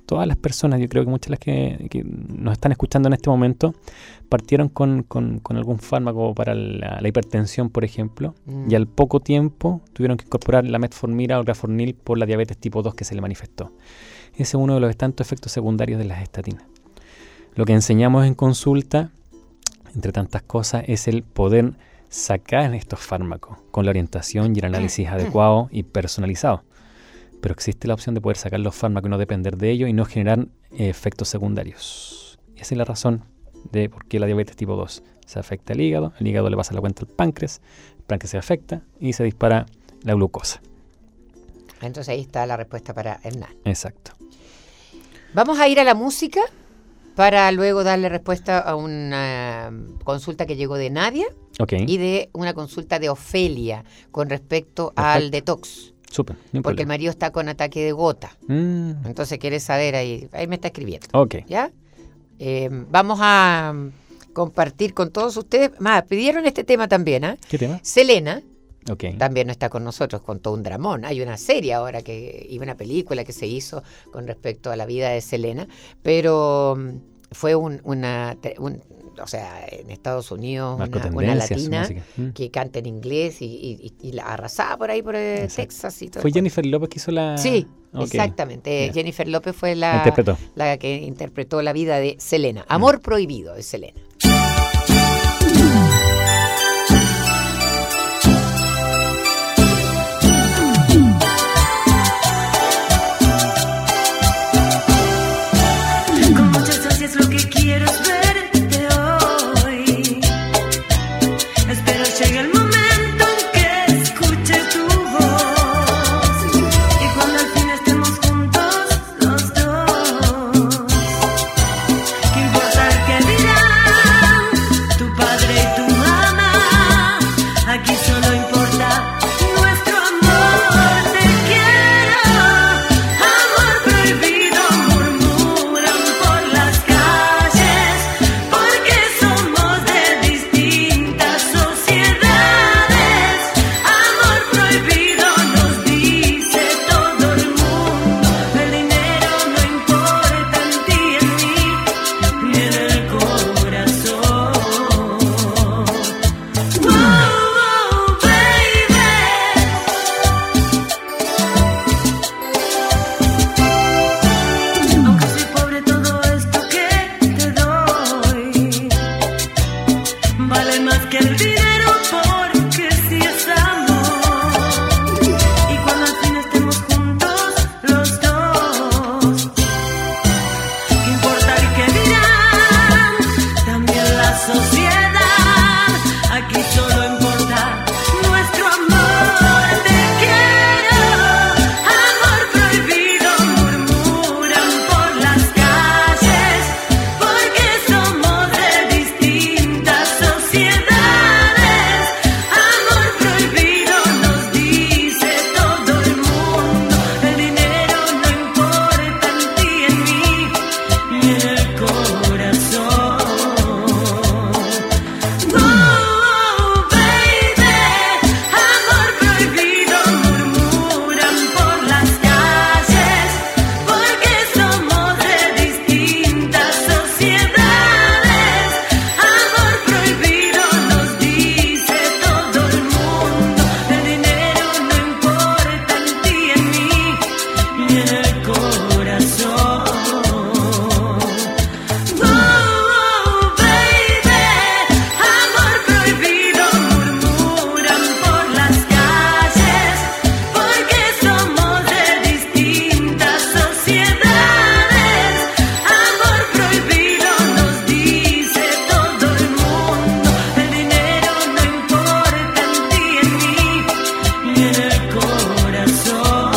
todas las personas, yo creo que muchas de las que, que nos están escuchando en este momento, partieron con, con, con algún fármaco para la, la hipertensión, por ejemplo, Mm. y al poco tiempo tuvieron que incorporar la metformina o el grafornil por la diabetes tipo dos que se le manifestó. Ese es uno de los tantos efectos secundarios de las estatinas. Lo que enseñamos en consulta, entre tantas cosas, es el poder sacar estos fármacos con la orientación y el análisis adecuado y personalizado. Pero existe la opción de poder sacar los fármacos y no depender de ellos y no generar eh, efectos secundarios. Y esa es la razón de por qué la diabetes tipo dos se afecta al hígado, el hígado le pasa la cuenta al páncreas, el páncreas se afecta y se dispara la glucosa. Entonces ahí está la respuesta para Hernán. Exacto. Vamos a ir a la música para luego darle respuesta a una consulta que llegó de Nadia Ok. y de una consulta de Ofelia con respecto Perfecto. al detox. Súper. ni un Porque el problema. marido está con ataque de gota. Mm, Entonces quiere saber ahí. Ahí me está escribiendo. ok. ¿Ya? Eh, vamos a mm, compartir con todos ustedes. Más, pidieron este tema también, ¿ah? ¿Qué tema? Selena Ok. también no está con nosotros con todo un dramón. Hay una serie ahora que y una película que se hizo con respecto a la vida de Selena, pero mm, fue un, una, te- un- o sea, en Estados Unidos Marcó una, una tendencia su latina música. Mm. que canta en inglés y, y- y- y la arrasaba por ahí por eh, Exacto. Texas y todo. ¿Fue el cuento. Jennifer López que hizo la...? Sí, Ok. exactamente. Ya. Jennifer López fue La la, interpretó. la que interpretó la vida de Selena. Amor prohibido de Selena. Con muchas ansias lo que quiero es verte hoy. Espero llegue el momento en que escuche tu voz. Y cuando al fin estemos juntos los dos. ¿Qué importa el que dirán tu padre y tu mamá? Aquí solo importa nuestro amor. Te quiero, amor prohibido, murmuran por las calles, porque somos de distintas sociedades. Amor prohibido nos dice todo el mundo. El dinero no importa en ti y en mí, ni en el corazón. Oh, oh, baby. Aunque soy pobre, todo esto que te doy vale más que el dinero, porque si es amor. Y cuando al fin estemos juntos los dos, ¿qué importa el que dirán? También la sociedad. Aquí solo importa nuestro amor. Te quiero, amor prohibido, murmuran por las calles, porque somos de distintas sociedades. Amor prohibido nos dice todo el mundo. El dinero no importa en ti y en mí, ni en el corazón. Oh, baby, amor prohibido, murmuran por las calles, porque somos de distintas sociedades. Amor prohibido nos dice todo el mundo. El dinero no importa en ti y en mí, ni en el corazón. Oh, baby, amor prohibido, murmuran por las calles, porque somos de distintas sociedades. Amor prohibido nos dice todo el mundo. El dinero no importa en ti y en mí, ni en el corazón.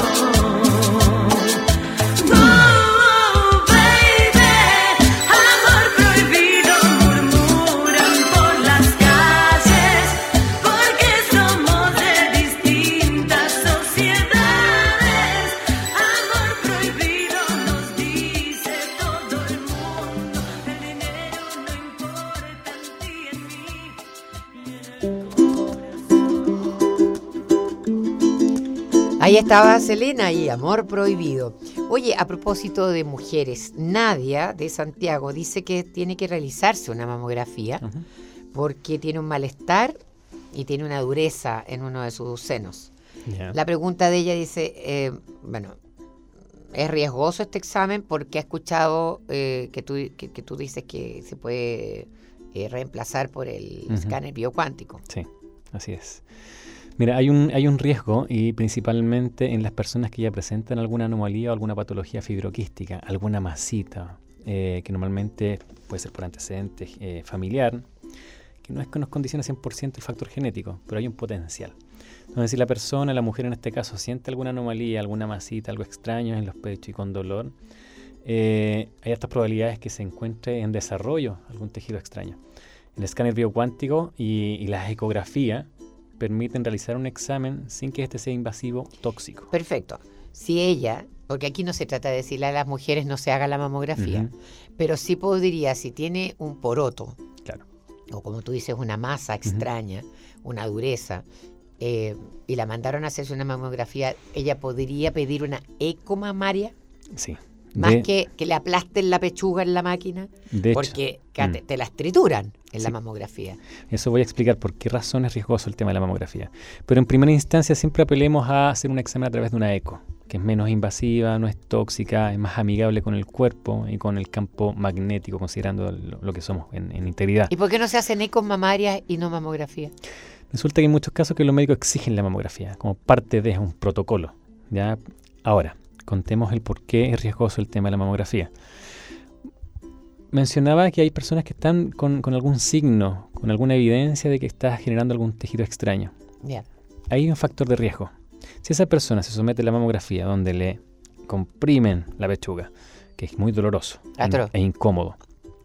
Oh, baby, amor prohibido, murmuran por las calles, porque somos de distintas sociedades. Amor prohibido nos dice todo el mundo. El dinero no importa en ti y en mí, ni en el corazón. Ahí estaba Selena y Amor prohibido. Oye, a propósito de mujeres, Nadia de Santiago dice que tiene que realizarse una mamografía Ujú. porque tiene un malestar y tiene una dureza en uno de sus senos. Ya. La pregunta de ella dice, eh, bueno, ¿es riesgoso este examen? Porque ha escuchado eh, que, tú, que, que tú dices que se puede eh, reemplazar por el Ujú. escáner biocuántico. Sí, así es. Mira, hay un, hay un riesgo y principalmente en las personas que ya presentan alguna anomalía o alguna patología fibroquística, alguna masita, eh, que normalmente puede ser por antecedentes eh, familiar, que no es que nos condicione cien por ciento el factor genético, pero hay un potencial. Entonces, si la persona, la mujer en este caso, siente alguna anomalía, alguna masita, algo extraño en los pechos y con dolor, eh, hay altas probabilidades que se encuentre en desarrollo algún tejido extraño. El escáner biocuántico y, y la ecografía permiten realizar un examen sin que este sea invasivo, tóxico. Perfecto. Si ella, porque aquí no se trata de decirle a las mujeres no se haga la mamografía, Ujú. pero sí podría, si tiene un poroto, Claro. o como tú dices, una masa extraña, una dureza, eh, y la mandaron a hacerse una mamografía, ella podría pedir una ecomamaria, Sí. más De- que que le aplasten la pechuga en la máquina, de hecho, porque ca- mm. te, te las trituran en la Sí. mamografía. Eso voy a explicar por qué razón es riesgoso el tema de la mamografía. Pero en primera instancia siempre apelemos a hacer un examen a través de una eco, que es menos invasiva, no es tóxica, es más amigable con el cuerpo y con el campo magnético, considerando lo, lo que somos en, en integridad. ¿Y por qué no se hacen ecos mamarias y no mamografía? Resulta que hay muchos casos que los médicos exigen la mamografía como parte de un protocolo. ¿Ya? Ahora, contemos el por qué es riesgoso el tema de la mamografía. Mencionaba que hay personas que están con, con algún signo, con alguna evidencia de que está generando algún tejido extraño. Ya. Hay un factor de riesgo. Si esa persona se somete a la mamografía donde le comprimen la pechuga, que es muy doloroso Atroz. e incómodo,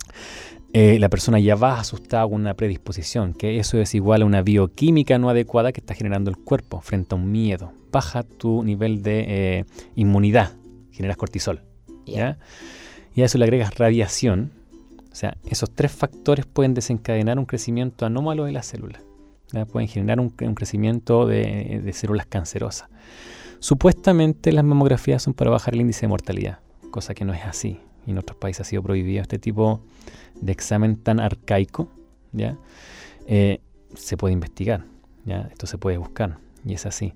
eh, la persona ya va asustada con una predisposición, que eso es igual a una bioquímica no adecuada que está generando el cuerpo frente a un miedo. Baja tu nivel de eh, inmunidad, generas cortisol. Ya. ¿Ya? Y a eso le agregas radiación. O sea, esos tres factores pueden desencadenar un crecimiento anómalo de las células. ¿Ya? Pueden generar un, un crecimiento de, de células cancerosas. Supuestamente las mamografías son para bajar el índice de mortalidad, cosa que no es así. Y en otros países ha sido prohibido este tipo de examen tan arcaico. ¿Ya? Eh, se puede investigar, ¿ya? Esto se puede buscar y es así.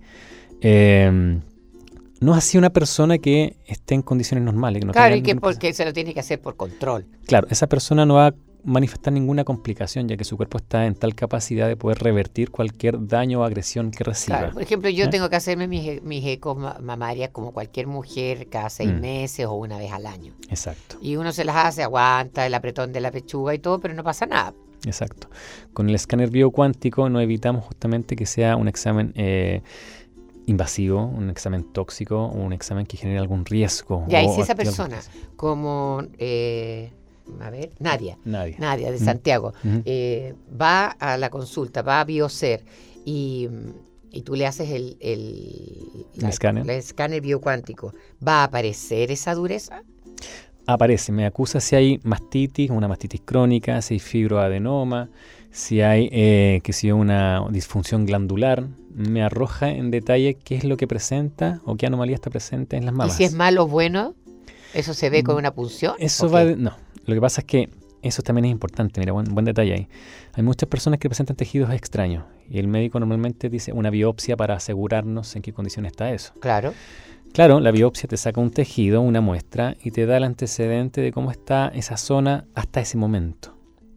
Eh, no es así una persona que esté en condiciones normales. Que no Claro, tenga y que ningún- porque se lo tiene que hacer por control. Claro, esa persona no va a manifestar ninguna complicación, ya que su cuerpo está en tal capacidad de poder revertir cualquier daño o agresión que reciba. Claro, por ejemplo, yo ¿Ya? tengo que hacerme mis, e- mis ecos ma- mamarias como cualquier mujer cada seis Mm. meses o una vez al año. Exacto, Y uno se las hace, aguanta el apretón de la pechuga y todo, pero no pasa nada. exacto. Con el escáner biocuántico no evitamos justamente que sea un examen eh, invasivo, un examen tóxico, o un examen que genere algún riesgo. Ya, y o si esa active algún persona, riesgo. como, eh, a ver, Nadia, Nadie. Nadia de Ujú. Santiago, Ujú. eh, va a la consulta, va a Biocer y, y tú le haces el, el, El escáner. el escáner biocuántico, ¿va a aparecer esa dureza? Aparece, me acusa si hay mastitis, una mastitis crónica, si hay fibroadenoma, si hay eh, que si hay una disfunción glandular, me arroja en detalle qué es lo que presenta o qué anomalía está presente en las ¿Y mamas. si es malo o bueno? ¿Eso se ve con Mm, una punción? Eso ¿O va qué? de- no, lo que pasa es que eso también es importante, mira, buen, buen detalle ahí. Hay muchas personas que presentan tejidos extraños y el médico normalmente dice una biopsia para asegurarnos en qué condición está eso. Claro. Claro, la biopsia te saca un tejido, una muestra, y te da el antecedente de cómo está esa zona hasta ese momento.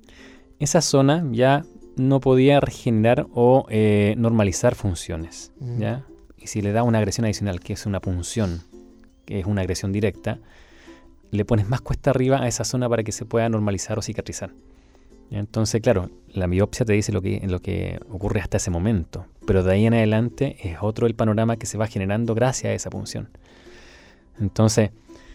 Esa zona ya no podía regenerar o eh, normalizar funciones, Mm. ¿ya? Y si le da una agresión adicional, que es una punción, que es una agresión directa, le pones más cuesta arriba a esa zona para que se pueda normalizar o cicatrizar. ¿Ya? Entonces, claro, la biopsia te dice lo que, lo que ocurre hasta ese momento, pero de ahí en adelante es otro el panorama que se va generando gracias a esa punción. Entonces,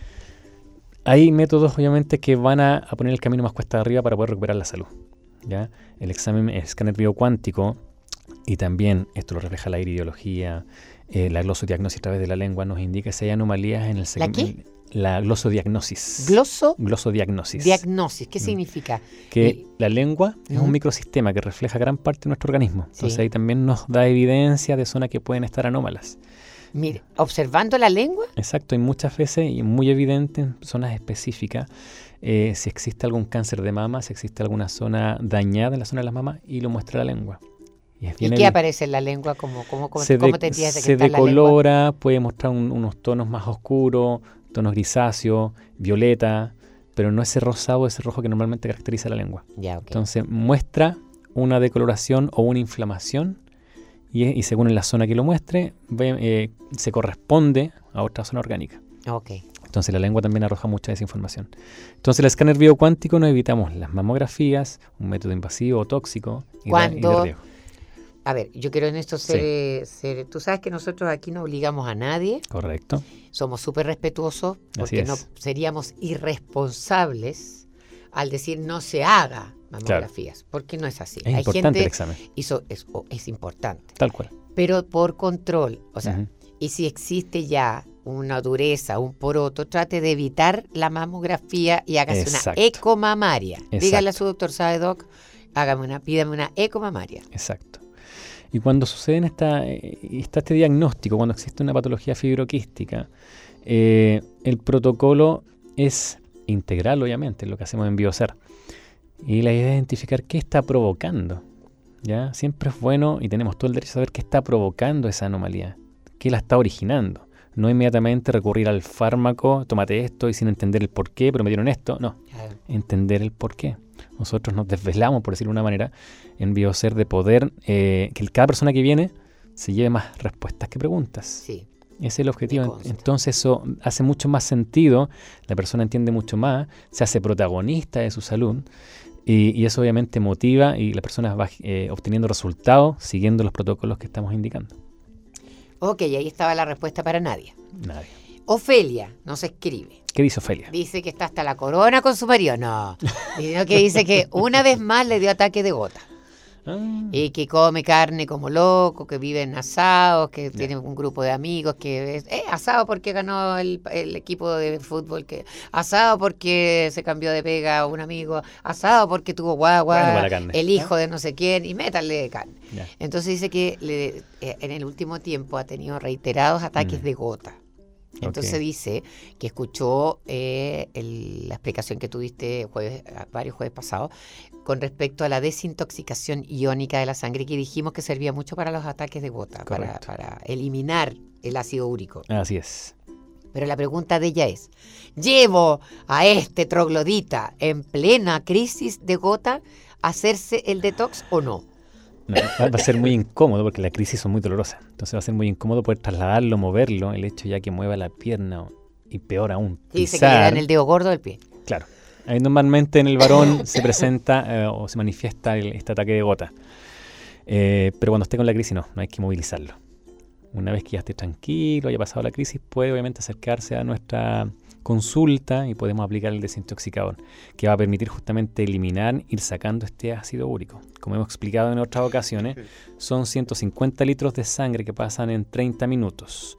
hay métodos obviamente que van a, a poner el camino más cuesta arriba para poder recuperar la salud. ¿Ya? El examen, el escáner biocuántico, y también esto lo refleja la iridiología, eh, la glosodiagnosis a través de la lengua nos indica si hay anomalías en el ¿La segmento. La glosodiagnosis. Gloso Glosodiagnosis. diagnosis, ¿qué Mm. significa? que Y- la lengua es Ujú. un microsistema que refleja gran parte de nuestro organismo. Entonces Sí. ahí también nos da evidencia de zonas que pueden estar anómalas. Mire, observando la lengua. Exacto, hay muchas veces y muy evidente en zonas específicas eh, si existe algún cáncer de mama, si existe alguna zona dañada en la zona de las mamas y lo muestra la lengua. ¿Y, es ¿Y qué el, aparece en la lengua? ¿Cómo, cómo, cómo, se cómo de, tendrías de se la lengua? decolora, puede mostrar un, unos tonos más oscuros, tonos grisáceos, violeta, pero no ese rosado, ese rojo que normalmente caracteriza la lengua. Ya, okay. Entonces muestra una decoloración o una inflamación y, y según en la zona que lo muestre, ve, eh, se corresponde a otra zona orgánica. Okay. Entonces la lengua también arroja mucha desinformación. Entonces el escáner biocuántico nos evitamos las mamografías, un método invasivo o tóxico y, Cuando, de, y de riesgo. A ver, yo quiero en esto ser, Sí. eh, ser... Tú sabes que nosotros aquí no obligamos a nadie. Correcto. Somos súper respetuosos porque Así no es. seríamos irresponsables al decir no se haga mamografías, Claro. porque no es así. Es importante el examen. Hizo, es, o- es importante. Tal cual. Pero por control, o sea, Ujú. y si existe ya una dureza, un poroto, trate de evitar la mamografía y hágase Exacto. una ecomamaria. Exacto. Dígale a su doctor, ¿sabe, doc? Hágame una, pídame una ecomamaria. Exacto. Y cuando sucede en esta, eh, está este diagnóstico, cuando existe una patología fibroquística, eh, el protocolo es integral, obviamente, lo que hacemos en Biocer. Y la idea es identificar qué está provocando. ¿Ya? Siempre es bueno y tenemos todo el derecho a saber qué está provocando esa anomalía, qué la está originando. No inmediatamente recurrir al fármaco, tómate esto y sin entender el por qué, pero me dieron esto. No, Claro. entender el por qué. Nosotros nos desvelamos, por decirlo de una manera, en Biocer de poder eh, que cada persona que viene se lleve más respuestas que preguntas. Sí. Ese es el objetivo. Me consta. Entonces eso hace mucho más sentido, la persona entiende mucho más, se hace protagonista de su salud y, y eso obviamente motiva y la persona va eh, obteniendo resultados siguiendo los protocolos que estamos indicando. Ok, ahí estaba la respuesta para Nadia. Nadie. Ofelia nos escribe. ¿Qué dice Ofelia? Dice que está hasta la corona con su marido. No. Sino que dice que una vez más le dio ataque de gota. Ah, Y que come carne como loco, que vive en asados, que tiene un grupo de amigos, que es eh, asado porque ganó el, el equipo de fútbol, que asado porque se cambió de pega un amigo, asado porque tuvo guagua, Bueno para la carne. el hijo de no sé quién, y métale carne. ya. Entonces dice que le- eh, en el último tiempo ha tenido reiterados ataques Mm. de gota. Entonces Ok. dice que escuchó eh, el- la explicación que tuviste jueves, a- varios jueves pasados con respecto a la desintoxicación iónica de la sangre, que dijimos que servía mucho para los ataques de gota, para, Correcto. para eliminar el ácido úrico. Así es. Pero la pregunta de ella es, ¿llevo a este troglodita en plena crisis de gota a hacerse el detox o no? No, va va a ser muy incómodo porque las crisis son muy dolorosas. Entonces va a ser muy incómodo poder trasladarlo, moverlo, el hecho ya que mueva la pierna o- y peor aún, Y dice que le pisar. dan el dedo gordo del pie. Claro. Ahí normalmente en el varón se presenta eh, o se manifiesta el- este ataque de gota. Eh, pero cuando esté con la crisis no, no hay que movilizarlo. Una vez que ya esté tranquilo, haya pasado la crisis, puede obviamente acercarse a nuestra consulta y podemos aplicar el desintoxicador, que va a permitir justamente eliminar, ir sacando este ácido úrico. Como hemos explicado en otras ocasiones, son ciento cincuenta litros de sangre que pasan en treinta minutos.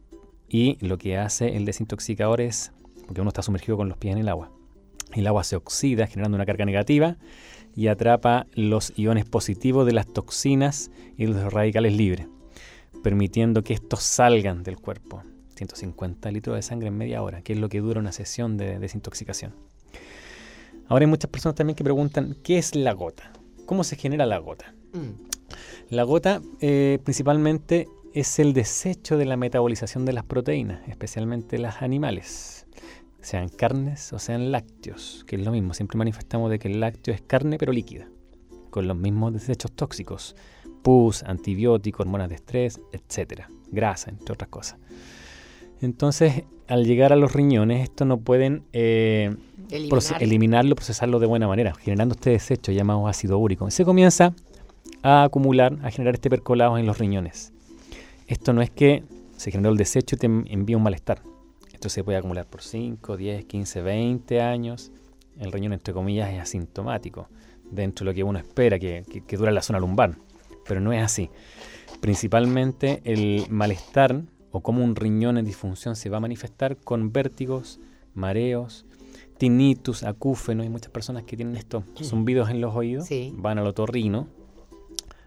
Y lo que hace el desintoxicador es, porque uno está sumergido con los pies en el agua, el agua se oxida generando una carga negativa y atrapa los iones positivos de las toxinas y los radicales libres, permitiendo que estos salgan del cuerpo. ciento cincuenta litros de sangre en media hora, que es lo que dura una sesión de desintoxicación. Ahora hay muchas personas también que preguntan, ¿qué es la gota? ¿Cómo se genera la gota? Mm. La gota eh, principalmente es el desecho de la metabolización de las proteínas, especialmente las animales, sean carnes o sean lácteos, que es lo mismo. Siempre manifestamos de que el lácteo es carne pero líquida, con los mismos desechos tóxicos, pus, antibióticos, hormonas de estrés, etcétera, grasa, entre otras cosas. Entonces, al llegar a los riñones, estos no pueden eh, proce- Eliminar. eliminarlo, procesarlo de buena manera, generando este desecho llamado ácido úrico. Y se comienza a acumular, a generar este percolado en los riñones. Esto no es que se generó el desecho y te en- envía un malestar. Esto se puede acumular por cinco, diez, quince, veinte años. El riñón, entre comillas, es asintomático, dentro de lo que uno espera, que, que, que dura la zona lumbar. Pero no es así. Principalmente el malestar o cómo un riñón en disfunción se va a manifestar con vértigos, mareos, tinnitus, acúfeno. Hay muchas personas que tienen estos zumbidos en los oídos, Sí. van al otorrino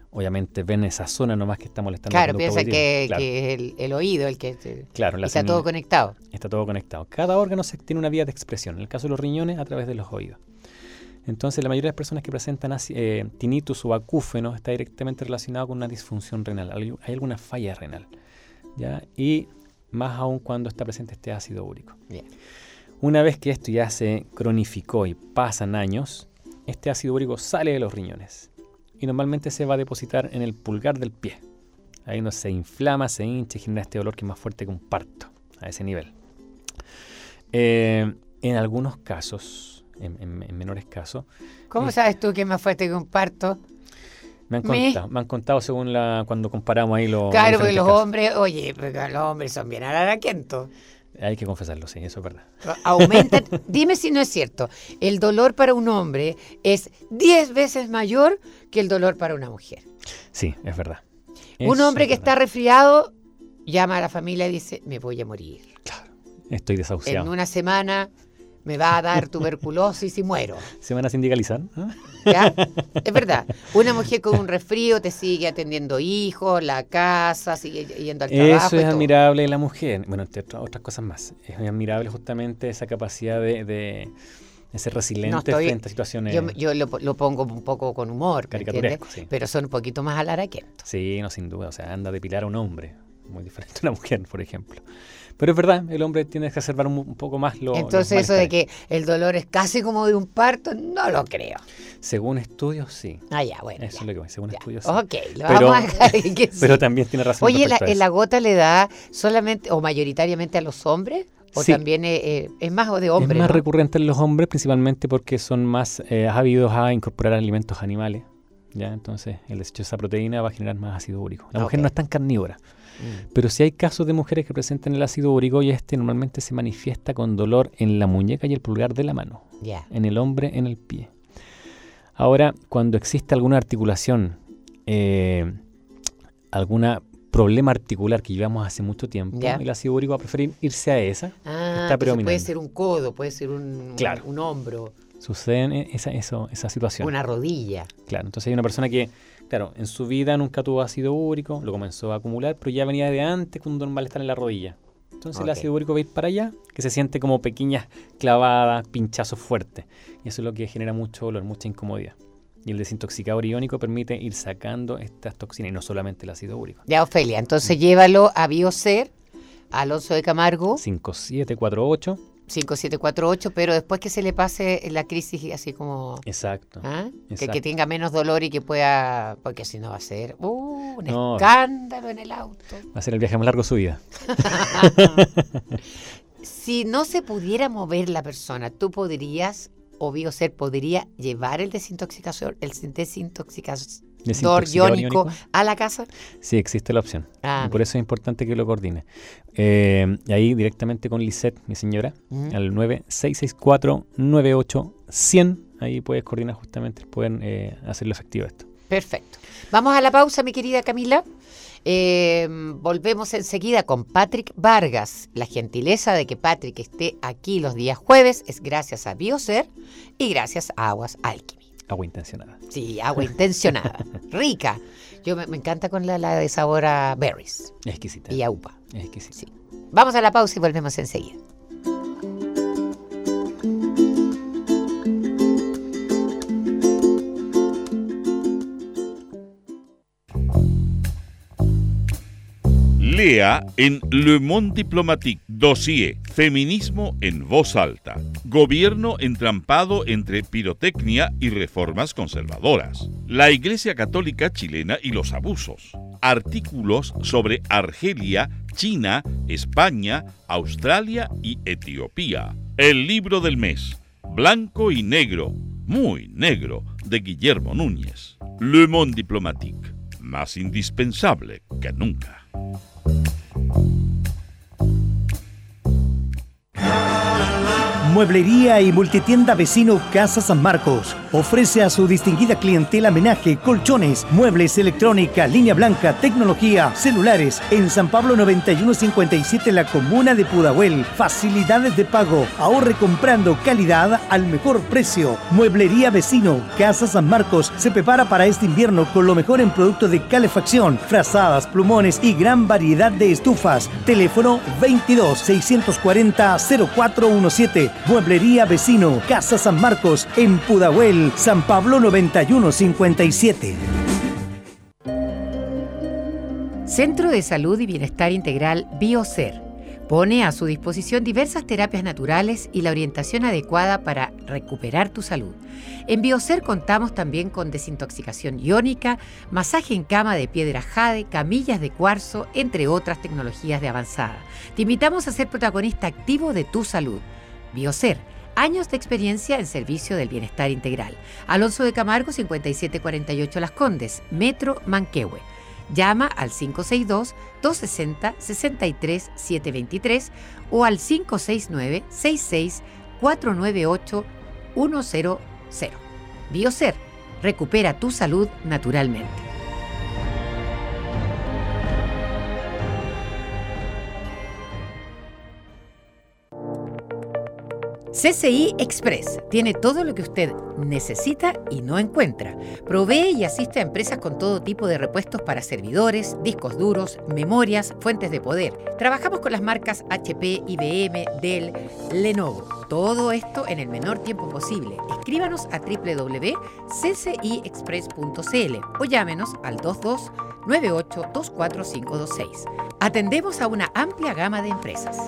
obviamente ven esa zona nomás que está molestando. Claro, el conducto piensan auditivo. que, Claro. que es el, el oído el que se- Claro, y la está hacen- todo conectado. Está todo conectado. Cada órgano se- tiene una vía de expresión. En el caso de los riñones, a través de los oídos. Entonces, la mayoría de las personas que presentan asi- eh, tinnitus o acúfeno está directamente relacionado con una disfunción renal. Hay, hay alguna falla renal. ¿Ya? Y más aún cuando está presente este ácido úrico. Bien. Una vez que esto ya se cronificó y pasan años, este ácido úrico sale de los riñones. Y normalmente se va a depositar en el pulgar del pie. Ahí donde se inflama, se hincha y genera este dolor que es más fuerte que un parto. A ese nivel. Eh, en algunos casos... En, en- en menores casos. ¿Cómo Eh, sabes tú que es más fuerte que un parto? Me han Me- contado, me han contado según la cuando comparamos ahí los Claro, porque diferentes los casos. hombres, oye, porque los hombres son bien araraquentos. Hay que confesarlo, sí, eso es verdad. Aumentan, dime si no es cierto, el dolor para un hombre es diez veces mayor que el dolor para una mujer. Sí, es verdad. Un Eso hombre es que verdad. está resfriado llama a la familia y dice, me voy a morir. Estoy En desahuciado. una semana me va a dar tuberculosis y muero. ¿Se van a sindicalizar? ¿Ah? ¿Ya? Es verdad. Una mujer con un resfrío te sigue atendiendo hijos, la casa, sigue yendo al trabajo. Eso y es todo. admirable en la mujer. Bueno, entre otras, otras cosas más. Es admirable justamente esa capacidad de, de, de ser resiliente No estoy- frente a situaciones. Yo, yo lo, lo pongo un poco con humor, ¿me Caricaturesco, entiendes? sí. Pero son un poquito más alaraquentos. Sí, no, sin duda. O sea, anda a depilar a un hombre. Muy diferente a una mujer, por ejemplo. Pero es verdad, el hombre tiene que exacerbar un, un poco más lo, Entonces los eso de malestares. que el dolor es casi como de un parto, no lo creo. Según estudios, sí. Ah, ya, bueno. Eso ya. es lo que voy, según estudios. sí. Ok, lo Pero- vamos a dejar ahí que sí. Pero también tiene razón. Oye, la, respecto a eso. ¿la gota le da solamente o mayoritariamente a los hombres? ¿O Sí. también eh, eh, es más de hombres? Es más ¿no? recurrente en los hombres, principalmente porque son más eh, ávidos a incorporar alimentos animales. ¿Ya? Entonces, el desecho de esa proteína va a generar más ácido úrico. La mujer Ok. no es tan carnívora. Mm. Pero sí hay casos de mujeres que presentan el ácido úrico y este normalmente se manifiesta con dolor en la muñeca y el pulgar de la mano. Ya. En el hombre, en el pie. Ahora, cuando existe alguna articulación, eh, alguna problema articular que llevamos hace mucho tiempo, Ya. el ácido úrico va a preferir irse a esa. Ah, está entonces predominando. puede ser un codo, puede ser un, Claro. un, un hombro, Suceden esa, eso, esa situación. una rodilla. Claro, entonces hay una persona que, claro, en su vida nunca tuvo ácido úrico, lo comenzó a acumular, pero ya venía de antes con un malestar en la rodilla. Entonces el Ok. ácido úrico va a ir para allá, que se siente como pequeñas clavadas, pinchazos fuertes. Y eso es lo que genera mucho dolor, mucha incomodidad. Y el desintoxicador iónico permite ir sacando estas toxinas y no solamente el ácido úrico. Ya, Ofelia, entonces llévalo a Biocer, Alonso de Camargo, cinco siete cuatro ocho. cinco siete cuatro ocho, pero después que se le pase la crisis así como... Exacto. ¿ah? Que, exacto. que tenga menos dolor y que pueda... Porque si no va a ser uh, un No. escándalo en el auto. Va a ser el viaje más largo de su vida. Si no se pudiera mover la persona, ¿tú podrías, o Biocer podría llevar el desintoxicador, el desintoxicador Desintoxicador iónico iónico. a la casa? Sí, existe la opción. Ah, y por eso es importante que lo coordine. Eh, y ahí directamente con Lisette, mi señora, Mm. al nueve seis seis cuatro nueve ocho cien. Ahí puedes coordinar justamente, pueden eh, hacerlo efectivo esto. Perfecto. Vamos a la pausa, mi querida Camila. Eh, volvemos enseguida con Patrick Vargas. La gentileza de que Patrick esté aquí los días jueves es gracias a Biocer y gracias a Aguas Alchemy. Agua intencionada. Sí, agua intencionada, rica. Yo me, me encanta con la, la de sabor a berries Es exquisita. y a uva. Es exquisita. Sí. Vamos a la pausa y volvemos enseguida. Lea en Le Monde Diplomatique, dossier Feminismo en voz alta. Gobierno entrampado entre pirotecnia y reformas conservadoras. La Iglesia Católica chilena y los abusos. Artículos sobre Argelia, China, España, Australia y Etiopía. El libro del mes. Blanco y negro, muy negro, de Guillermo Núñez. Le Monde Diplomatique, más indispensable que nunca. Mueblería y multitienda vecino Casa San Marcos. Ofrece a su distinguida clientela menaje, colchones, muebles, electrónica, línea blanca, tecnología, celulares. En San Pablo noventa y uno cincuenta y siete, la comuna de Pudahuel. Facilidades de pago. Ahorre comprando calidad al mejor precio. Mueblería vecino Casa San Marcos se prepara para este invierno con lo mejor en productos de calefacción, frazadas, plumones y gran variedad de estufas. Teléfono veintidós, seiscientos cuarenta, cero cuatro diecisiete. Mueblería vecino Casa San Marcos en Pudahuel, San Pablo noventa y uno cincuenta y siete. Centro de Salud y Bienestar Integral Biocer pone a su disposición diversas terapias naturales y la orientación adecuada para recuperar tu salud. En Biocer contamos también con desintoxicación iónica, masaje en cama de piedra jade, camillas de cuarzo, entre otras tecnologías de avanzada. Te invitamos a ser protagonista activo de tu salud. Biocer, años de experiencia en servicio del bienestar integral. Alonso de Camargo, cincuenta y siete cuarenta y ocho Las Condes, Metro Manquehue. Llama al cinco seis dos, dos seis cero, seis tres siete dos tres o al cinco seis nueve, seis seis cuatro nueve ocho uno cero cero. Biocer, recupera tu salud naturalmente. C C I Express tiene todo lo que usted necesita y no encuentra. Provee y asiste a empresas con todo tipo de repuestos para servidores, discos duros, memorias, fuentes de poder. Trabajamos con las marcas H P, I B M, Dell, Lenovo. Todo esto en el menor tiempo posible. Escríbanos a doble u doble u doble u punto c c i express punto c l o llámenos al dos dos nueve ocho dos cuatro cinco dos seis. Atendemos a una amplia gama de empresas.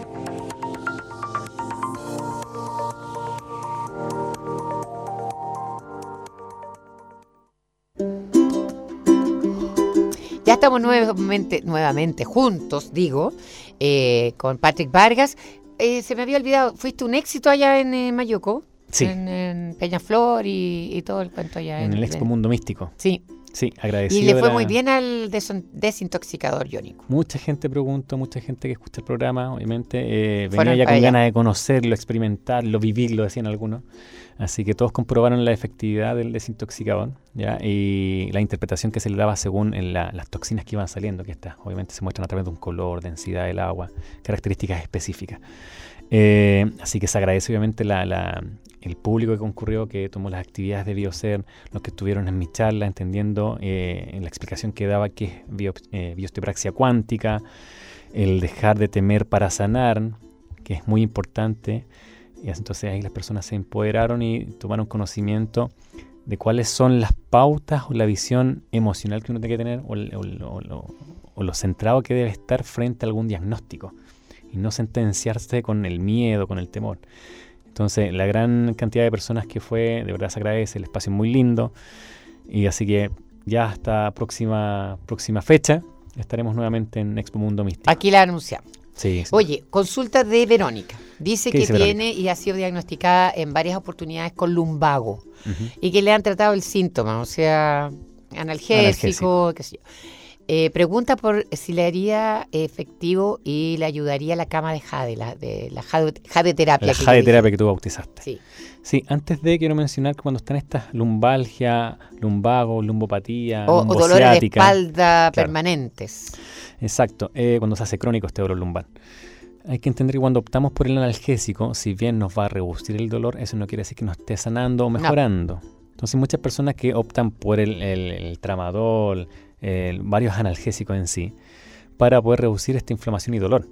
Ya estamos nuevamente, nuevamente juntos, digo, eh, con Patrick Vargas. Eh, se me había olvidado, fuiste un éxito allá en eh, Mayuco, sí. en, en Peñaflor y, y todo el cuento allá. En, en el Expo Mundo Místico. Sí. Sí, agradecido. Y le fue la... muy bien al deson- desintoxicador iónico. Mucha gente preguntó, mucha gente que escucha el programa, obviamente, eh, venía Fueron ya con allá. ganas de conocerlo, experimentarlo, vivirlo, decían algunos. Así que todos comprobaron la efectividad del desintoxicador, ¿ya? Y la interpretación que se le daba según en la, las toxinas que iban saliendo, que estas obviamente se muestran a través de un color, densidad del agua, características específicas. Eh, así que se agradece obviamente la, la, el público que concurrió, que tomó las actividades de Biocer, los que estuvieron en mi charla, entendiendo eh, en la explicación que daba que es bio, eh, biosteopraxia cuántica, el dejar de temer para sanar, que es muy importante. Y entonces ahí las personas se empoderaron y tomaron conocimiento de cuáles son las pautas o la visión emocional que uno tiene que tener o, o, o, o, o lo centrado que debe estar frente a algún diagnóstico y no sentenciarse con el miedo, con el temor. Entonces la gran cantidad de personas que fue, de verdad se agradece, el espacio es muy lindo y así que ya hasta próxima, próxima fecha estaremos nuevamente en Expo Mundo Místico. Aquí la anunciamos. Sí, sí. Oye, consulta de Verónica. Dice que dice tiene Verónica? y ha sido diagnosticada en varias oportunidades con lumbago Uh-huh. y que le han tratado el síntoma, o sea, analgésico, Analgésico. qué sé yo. Eh, pregunta por si le haría efectivo y le ayudaría la cama de jade, la, de la jade, jadeterapia. La que yo jadeterapia dije. que tú bautizaste. Sí. Sí, antes de quiero mencionar que cuando están estas lumbalgia, lumbago, lumbopatía, O, o dolores de lumbociática, espalda claro. permanentes. Exacto, eh, cuando se hace crónico este dolor lumbar. Hay que entender que cuando optamos por el analgésico, si bien nos va a reducir el dolor, eso no quiere decir que nos esté sanando o mejorando. Entonces muchas personas que optan por el, el, el tramadol, el, varios analgésicos en sí, para poder reducir esta inflamación y dolor,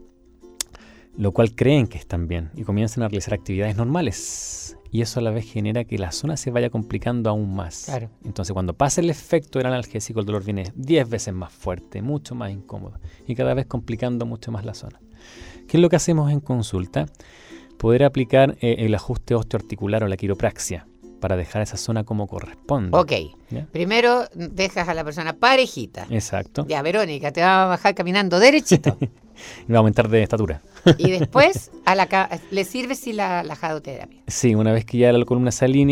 lo cual creen que están bien y comienzan a realizar actividades normales. Y eso a la vez genera que la zona se vaya complicando aún más. Claro. Entonces cuando pasa el efecto del analgésico, el dolor viene diez veces más fuerte, mucho más incómodo y cada vez complicando mucho más la zona. ¿Qué es lo que hacemos en consulta? Poder aplicar eh, el ajuste osteoarticular o la quiropraxia para dejar esa zona como corresponde. Ok. ¿Ya? Primero dejas a la persona parejita. Exacto. Ya, Verónica, te va a bajar caminando derechito. Y va a aumentar de estatura. Y después a la ca- le sirve si la, la jadoterapia. Sí, una vez que ya la columna se alinee,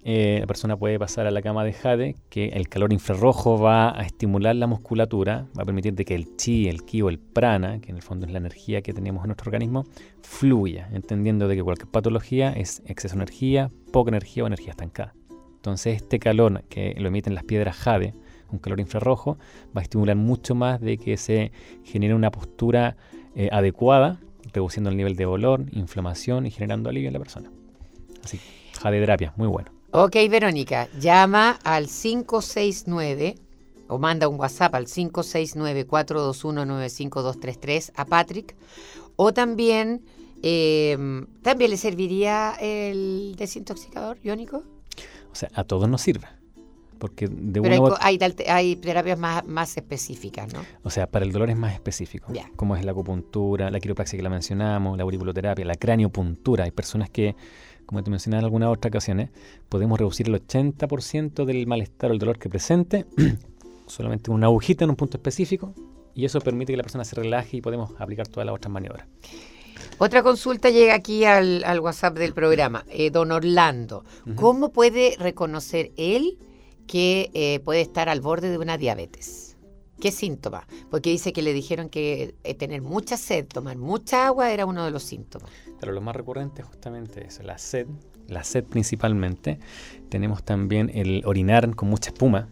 eh, la persona puede pasar a la cama de jade, que el calor infrarrojo va a estimular la musculatura, va a permitir de que el chi, el ki o el prana, que en el fondo es la energía que tenemos en nuestro organismo, fluya, entendiendo de que cualquier patología es exceso de energía, poca energía o energía estancada. Entonces este calor que lo emiten las piedras jade, un calor infrarrojo, va a estimular mucho más de que se genere una postura eh, adecuada, reduciendo el nivel de dolor, inflamación y generando alivio en la persona. Así, jadeterapia, muy bueno. Ok, Verónica, llama al cinco seis nueve o manda un WhatsApp al cinco seis nueve, cuatro dos uno, nueve cinco dos tres tres a Patrick, o también, eh, ¿también le serviría el desintoxicador iónico? O sea, a todos nos sirve. Porque de Pero una hay, hay, hay terapias más, más específicas, ¿no? O sea, para el dolor es más específico, yeah. Como es la acupuntura, la quiropraxia que la mencionamos, la auriculoterapia, la craniopuntura. Hay personas que, como te mencionaba en algunas otras ocasiones, podemos reducir el ochenta por ciento del malestar o el dolor que presente solamente con una agujita en un punto específico, y eso permite que la persona se relaje y podemos aplicar todas las otras maniobras. Otra consulta llega aquí al, al WhatsApp del programa. Eh, don Orlando, uh-huh. ¿Cómo puede reconocer él que eh, puede estar al borde de una diabetes? ¿Qué síntoma? Porque dice que le dijeron que eh, tener mucha sed, tomar mucha agua era uno de los síntomas. Pero lo más recurrente es justamente eso, la sed, la sed principalmente. Tenemos también el orinar con mucha espuma.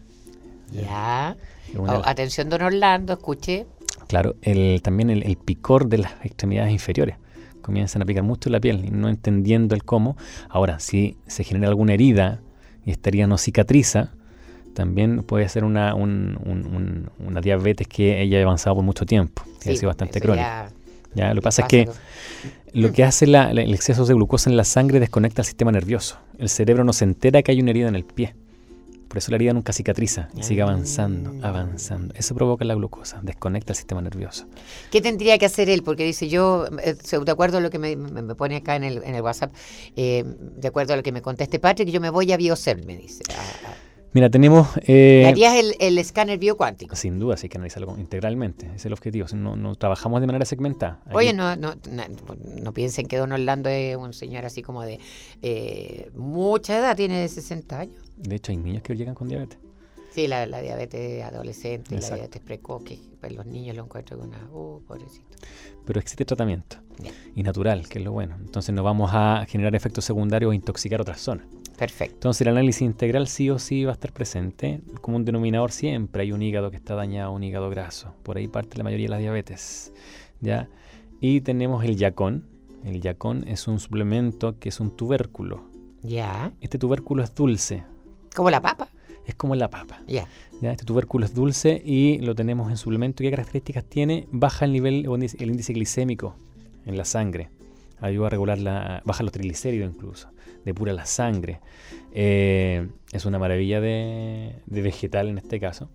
Ya. Oh, atención, don Orlando, escuche. Claro, el, también el, el picor de las extremidades inferiores. Comienzan a picar mucho la piel y no entendiendo el cómo. Ahora, si se genera alguna herida y esta herida no cicatriza, también puede ser una, un, un, un, una diabetes que ella ha avanzado por mucho tiempo, que sí, ha sido bastante crónica. Ya, ya, lo que pasa es que lo que hace la, la, el exceso de glucosa en la sangre desconecta el sistema nervioso. El cerebro no se entera que hay una herida en el pie. Por eso la herida nunca cicatriza y sigue avanzando, avanzando. Eso provoca la glucosa, desconecta el sistema nervioso. ¿Qué tendría que hacer él? Porque dice yo, de acuerdo a lo que me, me pone acá en el, en el WhatsApp, eh, de acuerdo a lo que me conteste Patrick, yo me voy a Bioser, me dice. A, a, Mira, tenemos... Eh, ¿Le harías el, el escáner biocuántico? Sin duda, sí hay que analizarlo integralmente. Ese es el objetivo. No, no trabajamos de manera segmentada. Aquí. Oye, no, no, no, no piensen que don Orlando es un señor así como de eh, mucha edad, tiene de sesenta años. De hecho, hay niños que llegan con diabetes. Sí, la, la diabetes adolescente, exacto. La diabetes precoz, que pues los niños lo encuentran con una... Uh, pobrecito. Pero existe tratamiento. Bien. Y natural, que es lo bueno. Entonces no vamos a generar efectos secundarios o intoxicar otras zonas. Perfecto. Entonces el análisis integral sí o sí va a estar presente. Como un denominador siempre hay un hígado que está dañado, un hígado graso. Por ahí parte la mayoría de la diabetes. ¿Ya? Y tenemos el yacón. El yacón es un suplemento que es un tubérculo. Ya. Este tubérculo es dulce. ¿Como la papa? Es como la papa. Yeah. ¿Ya? Este tubérculo es dulce y lo tenemos en suplemento. ¿Qué características tiene? Baja el nivel, el índice glicémico en la sangre. Ayuda a regular la... Baja los triglicéridos incluso. Depura la sangre. Eh, es una maravilla de, de vegetal en este caso.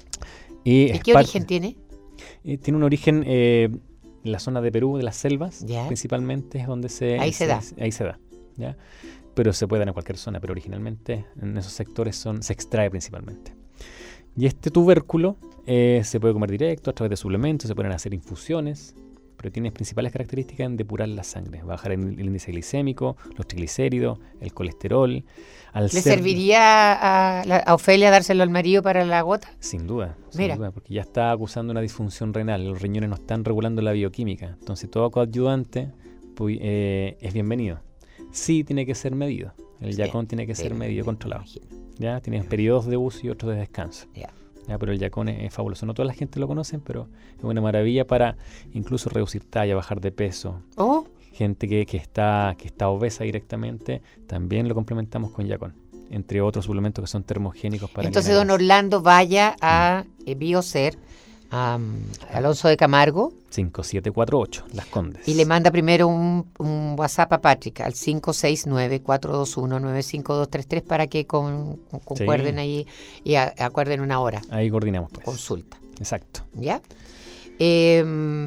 ¿Y, ¿Y qué part... origen tiene? Eh, tiene un origen eh, en la zona de Perú, de las selvas, yeah. principalmente es donde se... Ahí se, se da. Ahí se da, ¿ya? Pero se puede dar en cualquier zona, pero originalmente en esos sectores son, se extrae principalmente. Y este tubérculo eh, se puede comer directo a través de suplementos, se pueden hacer infusiones, pero tiene principales características en depurar la sangre, bajar el, el índice glicémico, los triglicéridos, el colesterol. Al ¿Le ser... serviría a, a Ofelia dárselo al marido para la gota? Sin duda, sin Mira. duda, porque ya está acusando una disfunción renal, los riñones no están regulando la bioquímica, entonces todo coadyuvante pues, eh, es bienvenido. Sí tiene que ser medido, el sí, yacón tiene que sí, ser medido, controlado. Ya tienes periodos de uso y otros de descanso. Yeah. Ya, pero el yacón es, es fabuloso. No toda la gente lo conoce, pero es una maravilla para incluso reducir talla, bajar de peso. Oh. Gente que, que, está, que está obesa directamente, también lo complementamos con yacón, entre otros suplementos que son termogénicos para... Entonces, don Orlando, vaya a eh, Bioser, um, Alonso de Camargo. cinco siete cuatro ocho, Las Condes. Y le manda primero un, un WhatsApp a Patrick al cinco seis nueve, cuatro dos uno, nueve cinco dos tres tres para que con, con, concuerden sí. ahí y a, acuerden una hora. Ahí coordinamos. Pues. Consulta. Exacto. ¿Ya? Eh,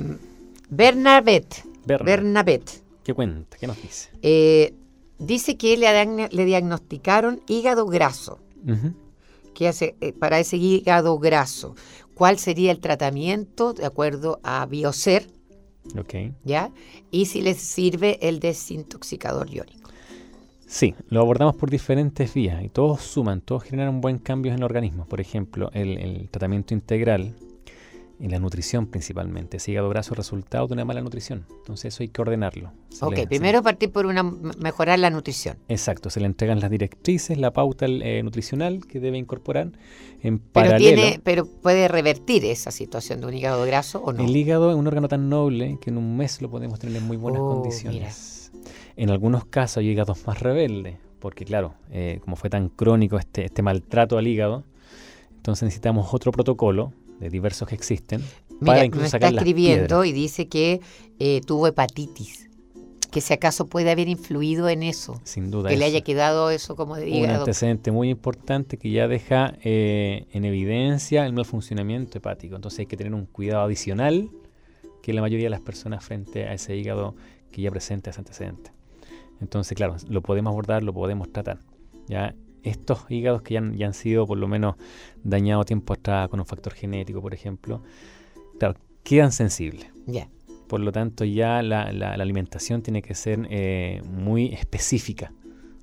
Bernabet. Bernabet. Bernabet. ¿Qué cuenta? ¿Qué nos dice? Eh, dice que le, le diagnosticaron hígado graso. Uh-huh. ¿Qué hace eh, para ese hígado graso? ¿Cuál sería el tratamiento de acuerdo a Bioser? Ok. ¿Ya? Y si les sirve el desintoxicador iónico. Sí, lo abordamos por diferentes vías y todos suman, todos generan un buen cambio en el organismo. Por ejemplo, el, el tratamiento integral y la nutrición principalmente. Ese hígado graso es resultado de una mala nutrición. Entonces eso hay que ordenarlo. Se Ok, le- primero se- partir por una mejorar la nutrición. Exacto, se le entregan las directrices, la pauta eh, nutricional que debe incorporar en Pero, paralelo. tiene, pero puede revertir esa situación de un hígado graso o no. El hígado es un órgano tan noble que en un mes lo podemos tener en muy buenas Oh, condiciones. En algunos casos hay hígados más rebeldes, porque claro, eh, como fue tan crónico este, este maltrato al hígado, entonces necesitamos otro protocolo de diversos que existen para Mira, incluso me está sacar las escribiendo piedras. y dice que eh, tuvo hepatitis. Que si acaso puede haber influido en eso. Sin duda. Que le es haya quedado eso como de un hígado. antecedente muy importante que ya deja eh, en evidencia el mal funcionamiento hepático. Entonces hay que tener un cuidado adicional que la mayoría de las personas frente a ese hígado que ya presenta ese antecedente. Entonces, claro, lo podemos abordar, lo podemos tratar. Ya estos hígados que ya han, ya han sido por lo menos dañados tiempo atrás con un factor genético, por ejemplo, claro, quedan sensibles. Ya. Por lo tanto, ya la, la- la alimentación tiene que ser eh, muy específica.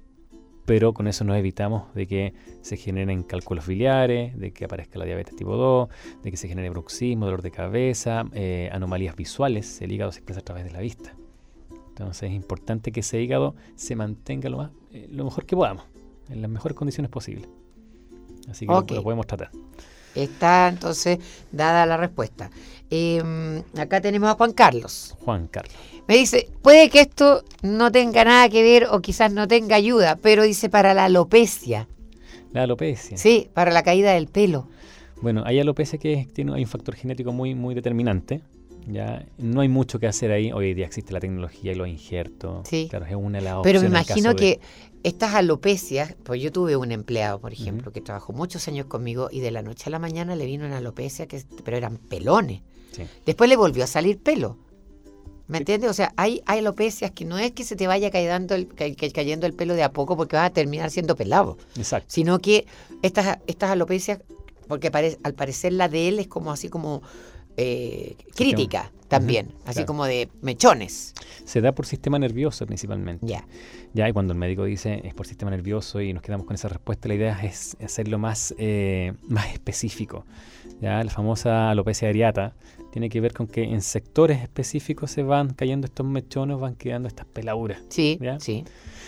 Pero con eso nos evitamos de que se generen cálculos biliares, de que aparezca la diabetes tipo dos, de que se genere bruxismo, dolor de cabeza, eh, anomalías visuales. El hígado se expresa a través de la vista. Entonces es importante que ese hígado se mantenga lo, más, eh, lo mejor que podamos, en las mejores condiciones posibles. Así que lo- Ok. lo podemos tratar. Está entonces dada la respuesta. Eh, acá tenemos a Juan Carlos. Juan Carlos. Me dice, puede que esto no tenga nada que ver o quizás no tenga ayuda, pero dice para la alopecia. La alopecia. Sí, para la caída del pelo. Bueno, hay alopecia que es- tiene, hay un factor genético muy, muy determinante. Ya no hay mucho que hacer ahí. Hoy día existe la tecnología y los injertos. Sí. Claro, es una de las Pero me opciones en imagino caso de- que estas alopecias, pues yo tuve un empleado, por ejemplo, que trabajó muchos años conmigo y de la noche a la mañana le vino una alopecia, que, pero eran pelones. Sí. Después le volvió a salir pelo. ¿Me entiendes? O sea, hay, hay alopecias que no es que se te vaya cayendo el, ca- ca- cayendo el pelo de a poco porque vas a terminar siendo pelado, Exacto. sino que estas, estas alopecias, porque pare- al parecer la de él es como así como eh, crítica también, Ujú, así claro. como de mechones. Se da por sistema nervioso principalmente. Ya. Ya, y cuando el médico dice es por sistema nervioso y nos quedamos con esa respuesta, la idea es hacerlo más, eh, más específico. Ya, la famosa alopecia areata tiene que ver con que en sectores específicos se van cayendo estos mechones, van quedando estas peladuras. Sí, ¿ya? sí.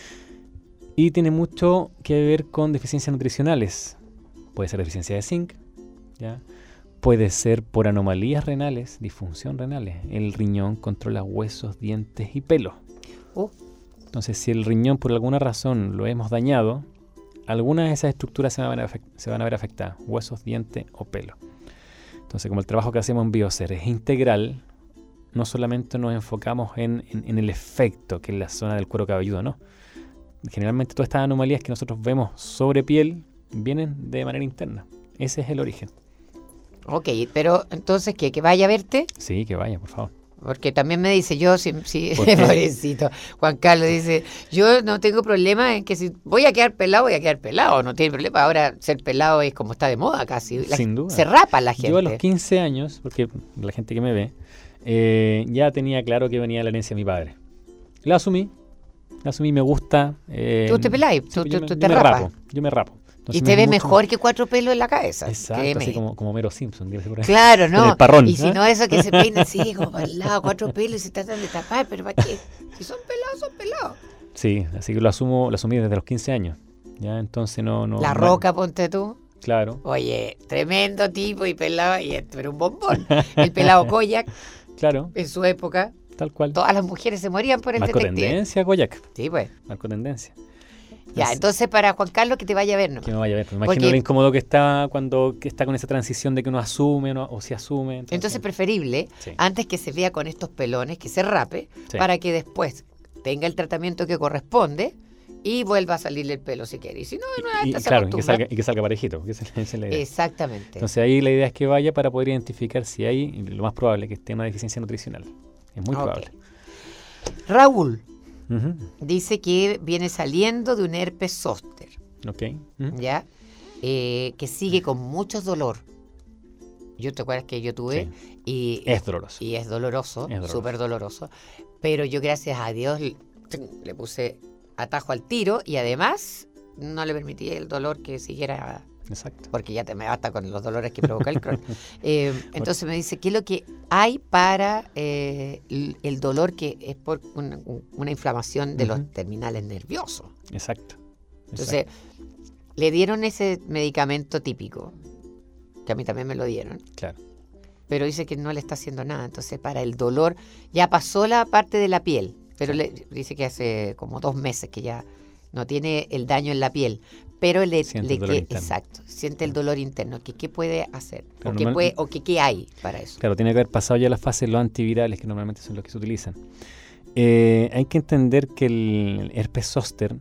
Y tiene mucho que ver con deficiencias nutricionales. Puede ser deficiencia de zinc, ¿ya? Puede ser por anomalías renales, disfunción renales. El riñón controla huesos, dientes y pelo. Oh. Entonces, si el riñón por alguna razón lo hemos dañado, algunas de esas estructuras se van a, afect- se van a ver afectadas, huesos, dientes o pelo. Entonces, como el trabajo que hacemos en Biocer es integral, no solamente nos enfocamos en, en- en el efecto, que es la zona del cuero cabelludo, no. Generalmente todas estas anomalías que nosotros vemos sobre piel vienen de manera interna. Ese es el origen. Ok, pero entonces, ¿qué? ¿Que vaya a verte? Sí, que vaya, por favor. Porque también me dice, yo, sí, sí, ¿Por qué? pobrecito, Juan Carlos dice, yo no tengo problema en que si voy a quedar pelado, voy a quedar pelado, no tiene problema. Ahora ser pelado es como está de moda casi. La Sin gen- duda. Se rapa la gente. Yo a los quince años, porque la gente que me ve, eh, ya tenía claro que venía la herencia de mi padre. La asumí, la asumí, me gusta. eh, Tú te peláis, sí, tú, yo tú- me- tú yo te me rapas. rapo, yo me rapo. Entonces Y me te es ves mucho mejor más- que cuatro pelos en la cabeza. Exacto, créeme. así como, como Mero Simpson. dígase por ahí. Claro, Con ¿no? el parrón. Y si ¿eh? no, eso que se peina así, como para el lado, cuatro pelos y se tratan de tapar, pero ¿para qué? Si son pelados, son pelados. Sí, así que lo asumo, lo asumí desde los quince años. Ya, entonces no, no. La no- Roca, ponte tú. Claro, Oye, tremendo tipo y pelado, y esto era un bombón. El pelado Koyak, claro, en su época, tal cual. todas las mujeres se morían por el Marco detective. tendencia, Koyak. Sí, pues. Marco tendencia. Ya, Así- entonces para Juan Carlos que te vaya a ver, ¿no? Que me vaya a ver. Me Porque- imagino lo incómodo que está cuando que está con esa transición de que uno asume uno- o se asume. Entonces, Entonces preferible, Sí. antes que se vea con estos pelones, que se rape, Sí. para que después tenga el tratamiento que corresponde y vuelva a salirle el pelo si quiere. Y si no, no y, hasta y se claro, y que, acostumbra. salga, y que salga parejito, que esa, esa es la idea. Exactamente. Entonces ahí la idea es que vaya para poder identificar si hay, y lo más probable, que esté una deficiencia nutricional. Es muy Ok. probable. Raúl Ujú. dice que viene saliendo de un herpes zóster, Ok. Ujú. ¿ya? Eh, que sigue con mucho dolor. Yo te acuerdas que yo tuve y Es doloroso. y es doloroso, Es doloroso. súper doloroso. Pero yo gracias a Dios le, le puse atajo al tiro y además no le permitía el dolor que siguiera. Exacto. Porque ya te me basta con los dolores que provoca el Crohn. eh, entonces me dice, ¿qué es lo que hay para eh, el, el dolor que es por una, una inflamación de uh-huh. los terminales nerviosos? Exacto. Entonces, Exacto. le dieron ese medicamento típico, que a mí también me lo dieron. Claro. Pero dice que no le está haciendo nada. Entonces, para el dolor, ya pasó la parte de la piel, pero le, dice que hace como dos meses que ya no tiene el daño en la piel. Pero le, le que, exacto, siente el dolor interno. Que, ¿Qué puede hacer? Claro, o, qué puede, o que, ¿Qué hay para eso? Claro, tiene que haber pasado ya la fase de los antivirales, que normalmente son los que se utilizan. Eh, hay que entender que el herpes zóster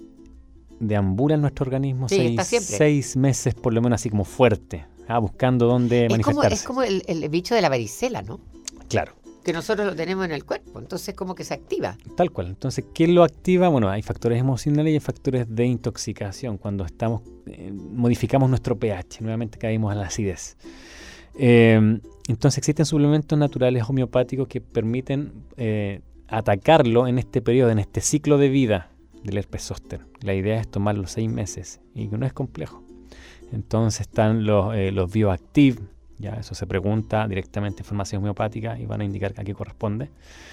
deambula en nuestro organismo sí, seis, seis meses por lo menos así como fuerte, ah, buscando dónde es manifestarse. Como, es como el, el bicho de la varicela, ¿no? Claro. Que nosotros lo tenemos en el cuerpo, entonces como que se activa. Tal cual. Entonces, ¿qué lo activa? Bueno, hay factores emocionales y hay factores de intoxicación. Cuando estamos eh, modificamos nuestro pH, nuevamente caímos a la acidez. Eh, entonces, existen suplementos naturales homeopáticos que permiten eh, atacarlo en este periodo, en este ciclo de vida del herpes zóster. La idea es tomarlo seis meses y no es complejo. Entonces están los, eh, los Bioactive. Ya, eso se pregunta directamente en farmacia homeopática y van a indicar a qué corresponde.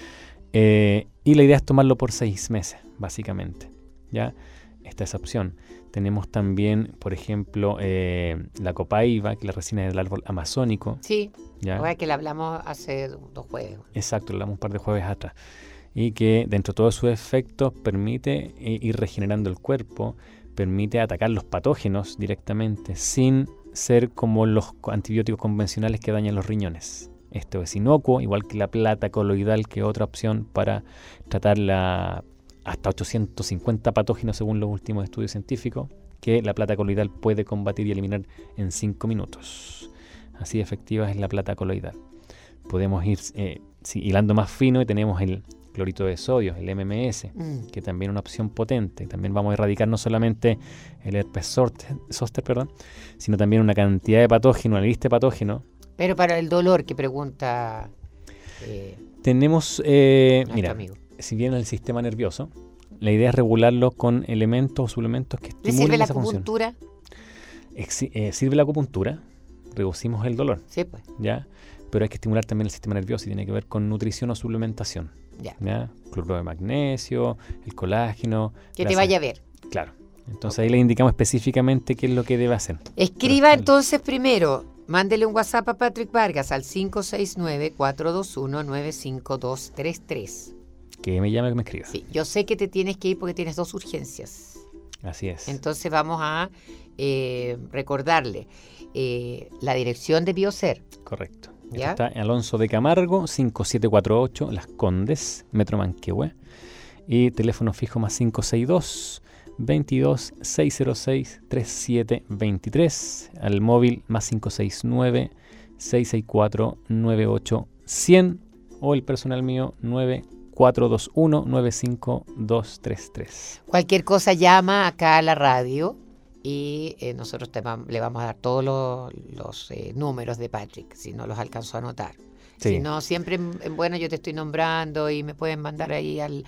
Eh, y la idea es tomarlo por seis meses, básicamente. Ya, esta es esa opción. Tenemos también, por ejemplo, eh, la copaiba, que es la resina del árbol amazónico. Sí, ¿ya? Ahora que la hablamos hace dos jueves. Exacto, lo hablamos un par de jueves atrás. Y que dentro de todos sus efectos permite eh, ir regenerando el cuerpo, permite atacar los patógenos directamente sin ser como los antibióticos convencionales que dañan los riñones. Esto es inocuo, igual que la plata coloidal, que es otra opción para tratar la, hasta ochocientos cincuenta patógenos según los últimos estudios científicos, que la plata coloidal puede combatir y eliminar en cinco minutos. Así efectiva es la plata coloidal. Podemos ir eh, sí, hilando más fino y tenemos el clorito de sodio, el M M S, mm. que también es una opción potente. También vamos a erradicar no solamente el herpes zóster, perdón, sino también una cantidad de patógenos, una lista de patógenos. Pero para el dolor que pregunta... Eh, Tenemos, eh, mira, amigo. Si bien el sistema nervioso, la idea es regularlo con elementos o suplementos que estimulen ¿sirve la esa función. acupuntura? Ex- eh, sirve la acupuntura, reducimos el dolor. Sí, pues. ¿Ya? Pero hay que estimular también el sistema nervioso y tiene que ver con nutrición o suplementación. Ya. ¿Ya? Cloruro de magnesio, el colágeno. Que grasa. te vaya a ver. Claro. Entonces ahí le indicamos específicamente qué es lo que debe hacer. Escriba Pero, entonces primero, mándele un WhatsApp a Patrick Vargas al cinco seis nueve, cuatro dos uno, nueve cinco dos tres tres. Que me llame, que me escriba. Sí, yo sé que te tienes que ir porque tienes dos urgencias. Así es. Entonces vamos a eh, recordarle eh, la dirección de Bioser. Correcto. ¿Ya? Está en Alonso de Camargo, cinco siete cuatro ocho, Las Condes, Metro Manquehue. Y teléfono fijo más cinco seis dos, veintidós, seiscientos seis, treinta y siete veintitrés. Al móvil más cinco seis nueve, seis seis cuatro, nueve ocho cero cero. O el personal mío nueve cuatro dos uno, nueve cinco dos tres tres. Cualquier cosa llama acá a la radio. Y eh, nosotros te va, le vamos a dar todos los, los eh, números de Patrick, si no los alcanzo a anotar. Sí. Si no, siempre, en, bueno, yo te estoy nombrando y me pueden mandar ahí al,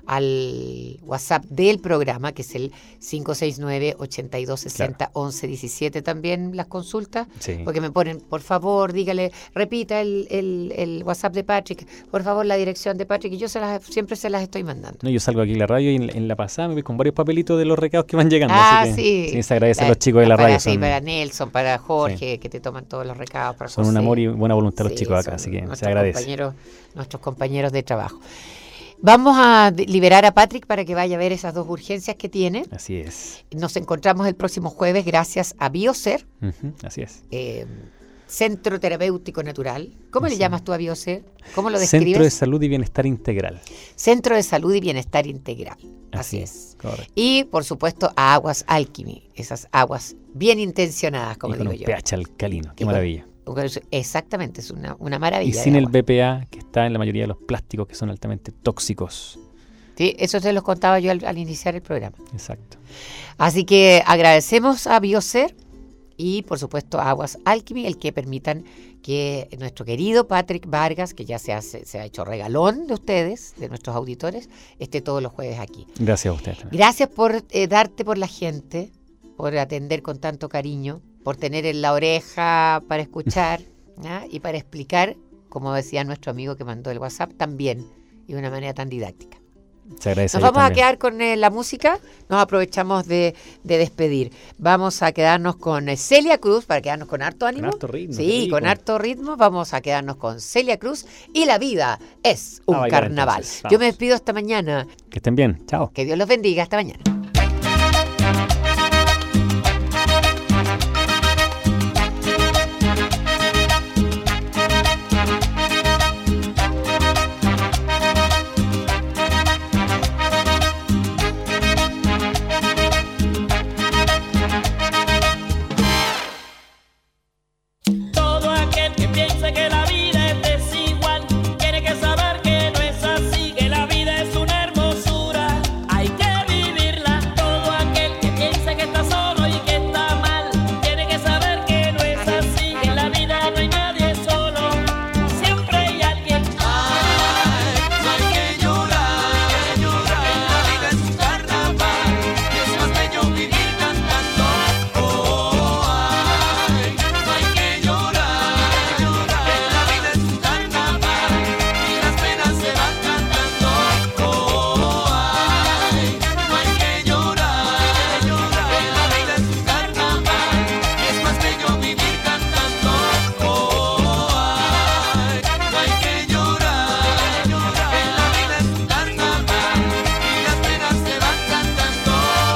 al WhatsApp del programa, que es el cinco seis nueve, ocho dos seis cero, claro. once diecisiete también las consultas. Sí. Porque me ponen, por favor, dígale, repita el, el, el WhatsApp de Patrick, por favor, la dirección de Patrick, y yo se las, siempre se las estoy mandando. No, yo salgo aquí en la radio y en, en la pasada me voy con varios papelitos de los recados que van llegando. Ah, así que, sí. sí. Se agradece la, a los chicos de la para, radio. Sí, son, para Nelson, para Jorge, sí. que te toman todos los recados. Para son José. un amor y buena voluntad los sí, chicos acá, así que se agradece. Compañeros, nuestros compañeros de trabajo. Vamos a liberar a Patrick para que vaya a ver esas dos urgencias que tiene. Así es. Nos encontramos el próximo jueves gracias a Bioser. Uh-huh, así es. Eh, Centro Terapéutico Natural. ¿Cómo sí. le llamas tú a Bioser? ¿Cómo lo describes? Centro de Salud y Bienestar Integral. Centro de Salud y Bienestar Integral. Así, Así es. es. Correcto. Y, por supuesto, a Aguas Alchemy. Esas aguas bien intencionadas, como y con digo un yo. pH alcalino. Qué y maravilla. Con, exactamente, es una, una maravilla. Y sin el B P A que está en la mayoría de los plásticos que son altamente tóxicos. Sí, eso te los contaba yo al, al iniciar el programa. Exacto. Así que agradecemos a Bioser y por supuesto Aguas Alchemy, el que permitan que nuestro querido Patrick Vargas, que ya se, hace, se ha hecho regalón de ustedes, de nuestros auditores, esté todos los jueves aquí. Gracias a ustedes también. Gracias por eh, darte por la gente, por atender con tanto cariño, por tener en la oreja para escuchar ¿ah? y para explicar, como decía nuestro amigo que mandó el WhatsApp, también y de una manera tan didáctica. Se agradece. Nos vamos también. a quedar con eh, la música, nos aprovechamos de, de despedir. Vamos a quedarnos con eh, Celia Cruz, para quedarnos con harto ánimo. Con harto ritmo. Sí, con harto ritmo. Vamos a quedarnos con Celia Cruz y la vida es un A bailar, carnaval. entonces. Yo Vamos. me despido hasta mañana. Que estén bien. Chao. Que Dios los bendiga. Hasta mañana. Todo aquel que piense que la vida es desigual tiene que saber que no es así, que la vida es una hermosura, hay que vivirla. Todo aquel que piense que está solo y que está mal tiene que saber que no es así, que en la vida no hay nadie solo, siempre hay alguien. Ay, no hay que llorar, llorar, en la vida es un carnaval, es más bello vivir cantando. Oh, ay, no hay que llorar, llorar, en la vida es un carnaval, y las penas se van cantando. Oh, ay, no hay que llorar, llorar, en la vida es un carnaval, es más bello vivir cantando. Oh, ay, no hay que llorar, llorar, en la vida es un carnaval, y las penas se van cantando.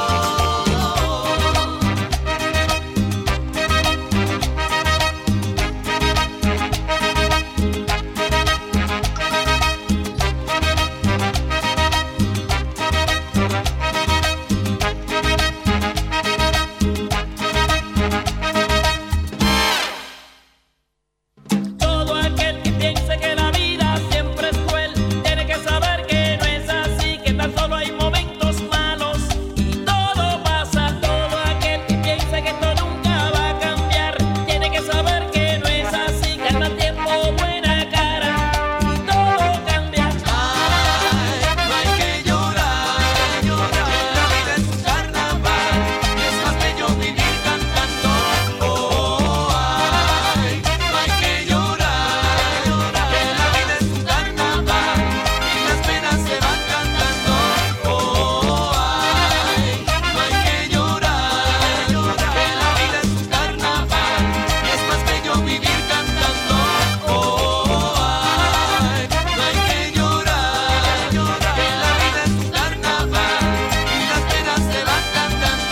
Todo aquel que piense que la vida siempre es cruel tiene que saber que no es así, que tan solo hay momentos malos y todo pasa. Todo aquel que piense que esto nunca va a cambiar tiene que saber que no es así, que al tiempo buena cara y todo cambia. Ay, no hay que llorar, llorar, en la vida es un carnaval, es más bello vivir cantando. Oh, ay, no hay que llorar, llorar, en la vida es un carnaval, y las penas se van cantando. Oh, ay, no hay que llorar, llorar, en la vida es un carnaval, es más bello vivir cantando. Oh, ay, no hay que llorar, llorar, en la vida es un carnaval, y las penas se van cantando.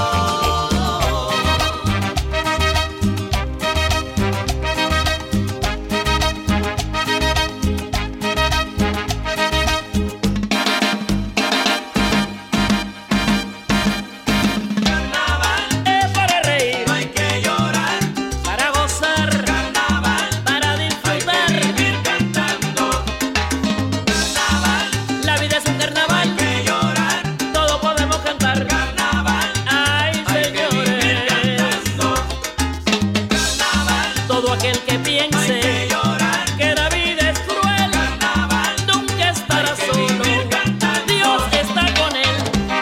Carnaval es para reír, No hay que llorar, para gozar, carnaval, para hay disfrutar. que vivir cantando. Carnaval, La vida es un carnaval, que llorar, todo podemos cantar. carnaval, Ay, hay que vivir señores, cantando. Carnaval, todo aquel que hay piense que llorar, que la vida es cruel, carnaval, nunca estará hay que solo. vivir cantando. Dios está con él.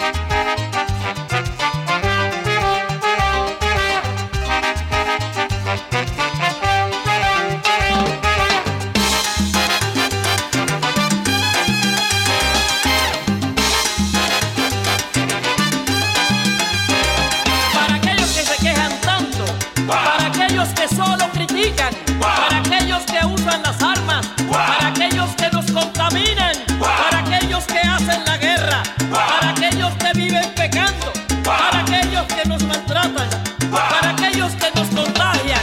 Para aquellos que se quejan tanto, para aquellos que solo critican, para aquellos que usan las armas, para aquellos que nos contaminan, para aquellos que hacen la guerra, para aquellos que viven pecando, para aquellos que nos maltratan, para aquellos que nos contagian.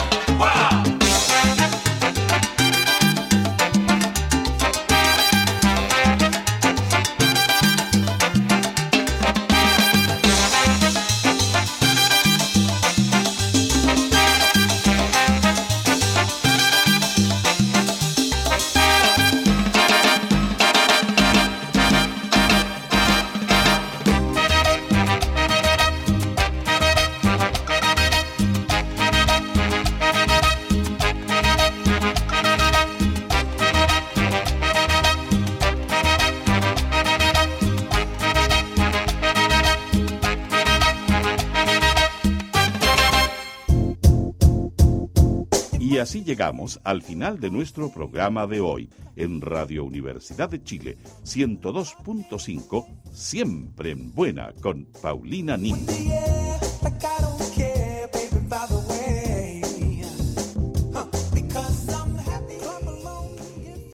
así llegamos al final de nuestro programa de hoy en Radio Universidad de Chile ciento dos punto cinco, siempre en buena con Paulina Nin.